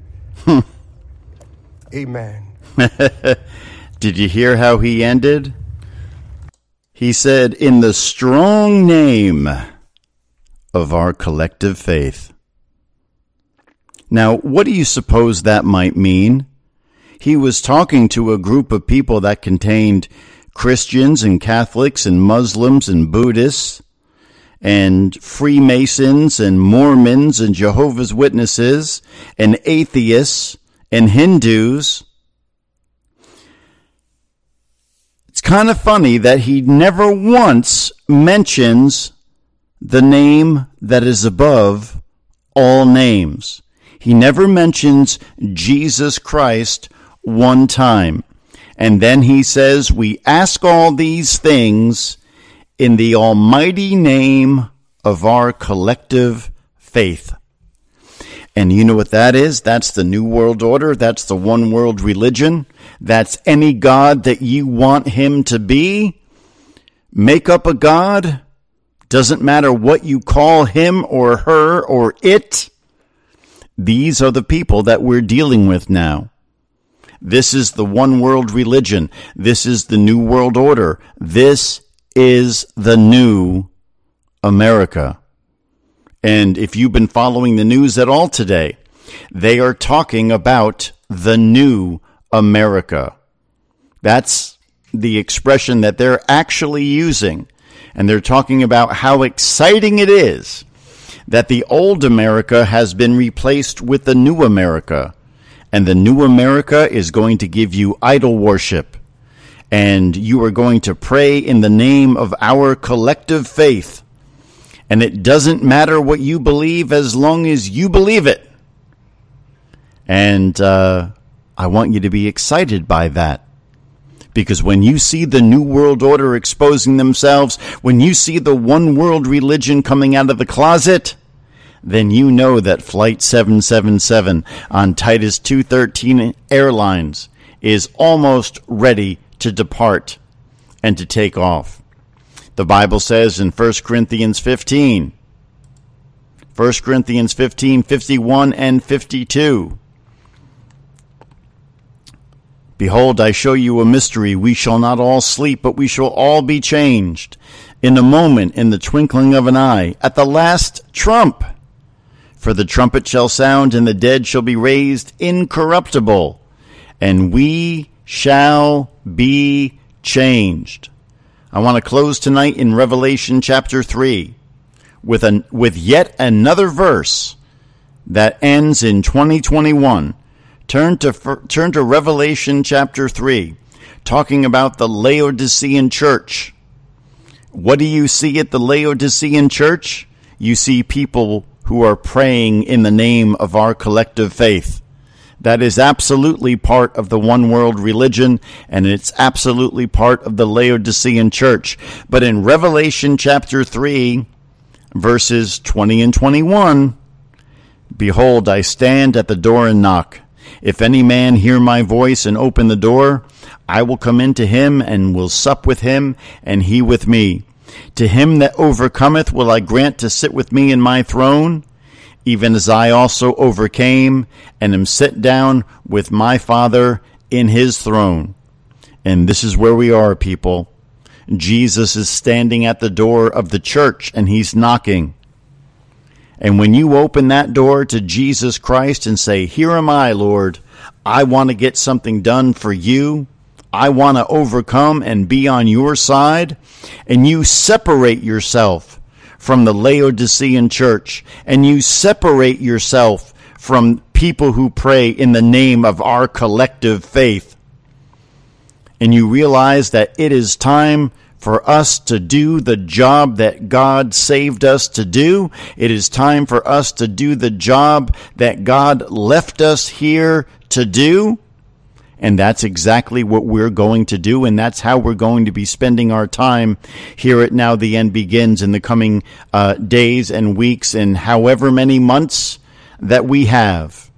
Speaker 11: Amen.
Speaker 2: Did you hear how he ended? He said, in the strong name of our collective faith. Now, what do you suppose that might mean? He was talking to a group of people that contained Christians and Catholics and Muslims and Buddhists and Freemasons and Mormons and Jehovah's Witnesses and atheists and Hindus. It's kind of funny that he never once mentions the name that is above all names. He never mentions Jesus Christ one time. And then he says, we ask all these things in the almighty name of our collective faith. And you know what that is? That's the New World Order. That's the one world religion. That's any God that you want him to be. Make up a God. Doesn't matter what you call him or her or it. These are the people that we're dealing with now. This is the one world religion. This is the New World Order. This is the new America. And if you've been following the news at all today, they are talking about the new America. That's the expression that they're actually using. And they're talking about how exciting it is that the old America has been replaced with the new America. And the new America is going to give you idol worship. And you are going to pray in the name of our collective faith. And it doesn't matter what you believe as long as you believe it. And I want you to be excited by that. Because when you see the New World Order exposing themselves, when you see the one world religion coming out of the closet, then you know that Flight 777 on Titus 213 Airlines is almost ready to depart and to take off. The Bible says in 1 Corinthians 15, 51 and 52, behold, I show you a mystery. We shall not all sleep, but we shall all be changed in a moment, in the twinkling of an eye, at the last trump. For the trumpet shall sound, and the dead shall be raised incorruptible, and we shall be changed. I want to close tonight in Revelation chapter 3 with yet another verse that ends in 2021. Turn to Revelation chapter 3, talking about the Laodicean church. What do you see at the Laodicean church? You see people who are praying in the name of our collective faith. That is absolutely part of the one world religion, and it's absolutely part of the Laodicean church. But in Revelation chapter 3, verses 20 and 21, behold, I stand at the door and knock. If any man hear my voice and open the door, I will come into him and will sup with him, and he with me. To him that overcometh will I grant to sit with me in my throne, even as I also overcame and am set down with my Father in his throne. And this is where we are, people. Jesus is standing at the door of the church, and he's knocking. And when you open that door to Jesus Christ and say, here am I, Lord, I want to get something done for you, I want to overcome and be on your side, and you separate yourself from the Laodicean church, and you separate yourself from people who pray in the name of our collective faith, and you realize that it is time for us to do the job that God saved us to do. It is time for us to do the job that God left us here to do. And that's exactly what we're going to do, and that's how we're going to be spending our time here at Now the End Begins in the coming days and weeks and however many months that we have.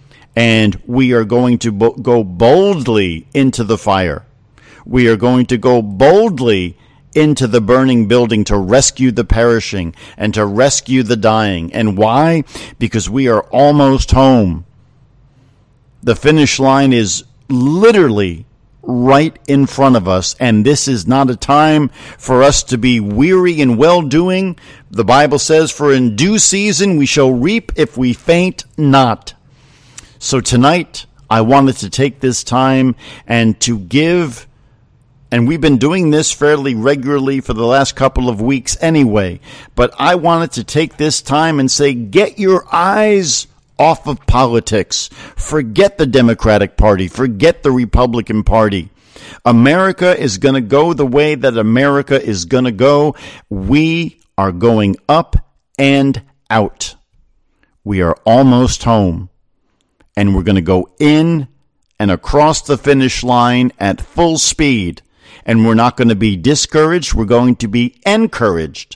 Speaker 2: And we are going to go boldly into the fire. We are going to go boldly into the burning building to rescue the perishing and to rescue the dying. And why? Because we are almost home. The finish line is literally right in front of us, and this is not a time for us to be weary in well-doing. The Bible says, for in due season we shall reap if we faint not. So tonight, I wanted to take this time and to give, and we've been doing this fairly regularly for the last couple of weeks anyway, but I wanted to take this time and say, get your eyes off of politics. Forget the Democratic Party. Forget the Republican Party. America is going to go the way that America is going to go. We are going up and out. We are almost home. And we're going to go in and across the finish line at full speed. And we're not going to be discouraged. We're going to be encouraged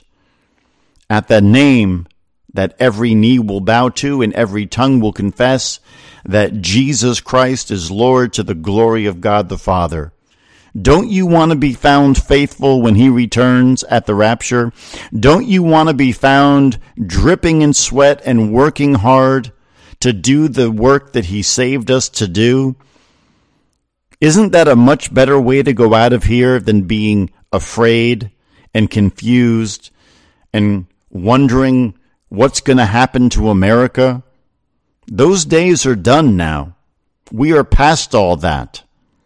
Speaker 2: at the name that every knee will bow to and every tongue will confess that Jesus Christ is Lord, to the glory of God the Father. Don't you want to be found faithful when he returns at the rapture? Don't you want to be found dripping in sweat and working hard to do the work that he saved us to do? Isn't that a much better way to go out of here than being afraid and confused and wondering what's going to happen to America? Those days are done now. We are past all that.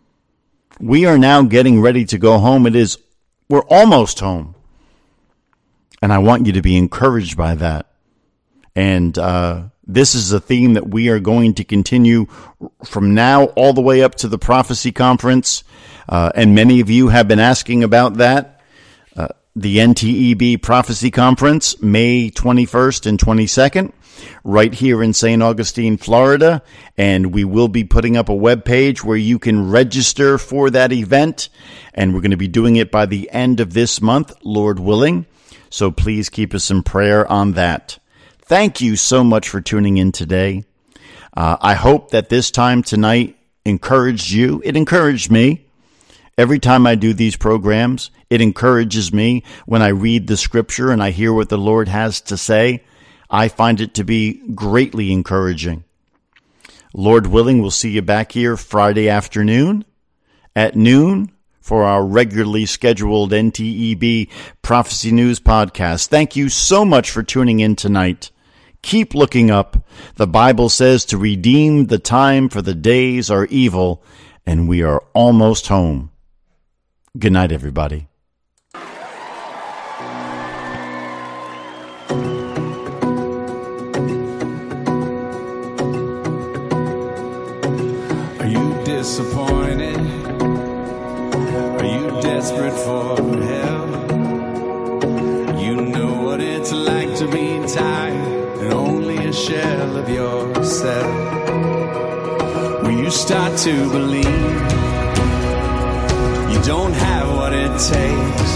Speaker 2: We are now getting ready to go home. We're almost home. And I want you to be encouraged by that. And this is a theme that we are going to continue from now all the way up to the Prophecy Conference. And many of you have been asking about that. The NTEB Prophecy Conference, May 21st and 22nd, right here in St. Augustine, Florida. And we will be putting up a webpage where you can register for that event. And we're going to be doing it by the end of this month, Lord willing. So please keep us in prayer on that. Thank you so much for tuning in today. I hope that this time tonight encouraged you. It encouraged me. Every time I do these programs, it encourages me when I read the scripture and I hear what the Lord has to say. I find it to be greatly encouraging. Lord willing, we'll see you back here Friday afternoon at noon for our regularly scheduled NTEB Prophecy News podcast. Thank you so much for tuning in tonight. Keep looking up. The Bible says to redeem the time, for the days are evil, and we are almost home. Good night, everybody.
Speaker 8: Are you disappointed? Are you desperate for help? You know what it's like to be tired and only a shell of yourself. Will you start to believe you don't have what it takes?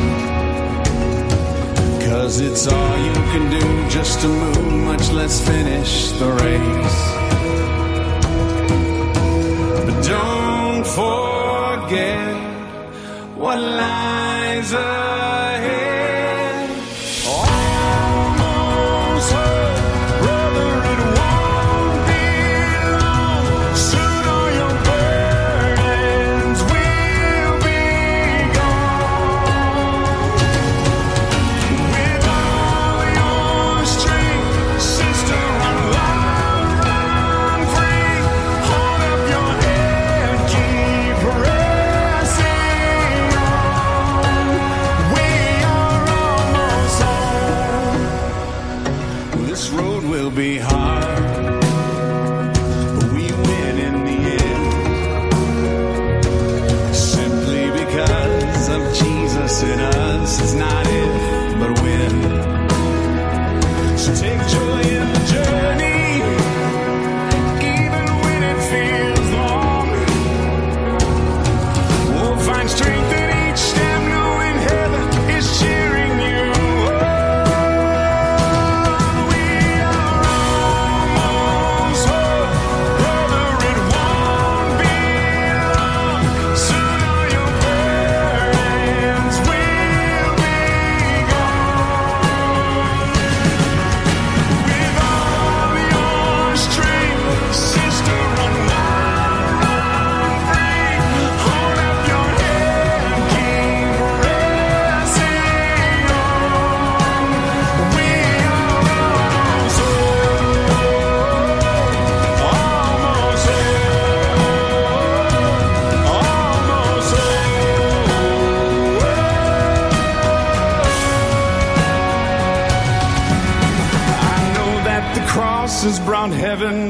Speaker 8: 'Cause it's all you can do just to move, much less finish the race. But don't forget what lies ahead. Almost home, brother, it won't be long. Soon all your burdens will be gone. With all your strength, sister, run, run, run.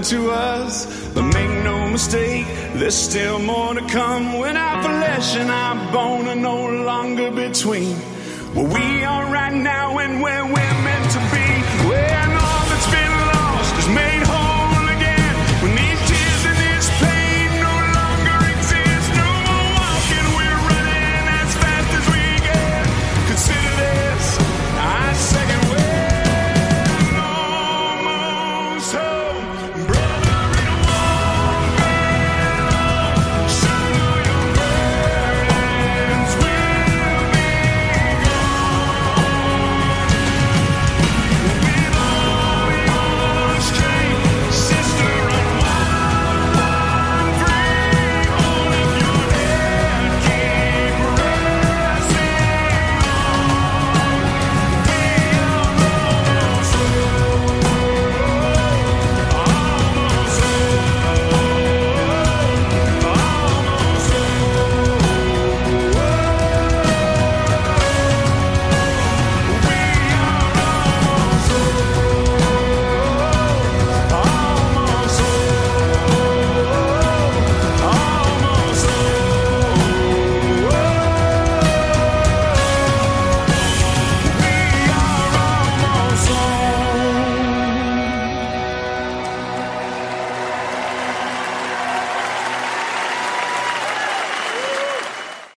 Speaker 8: to us. But make no mistake, there's still more to come when our flesh and our bone are no longer between where we are right now and where we're meant to be. Where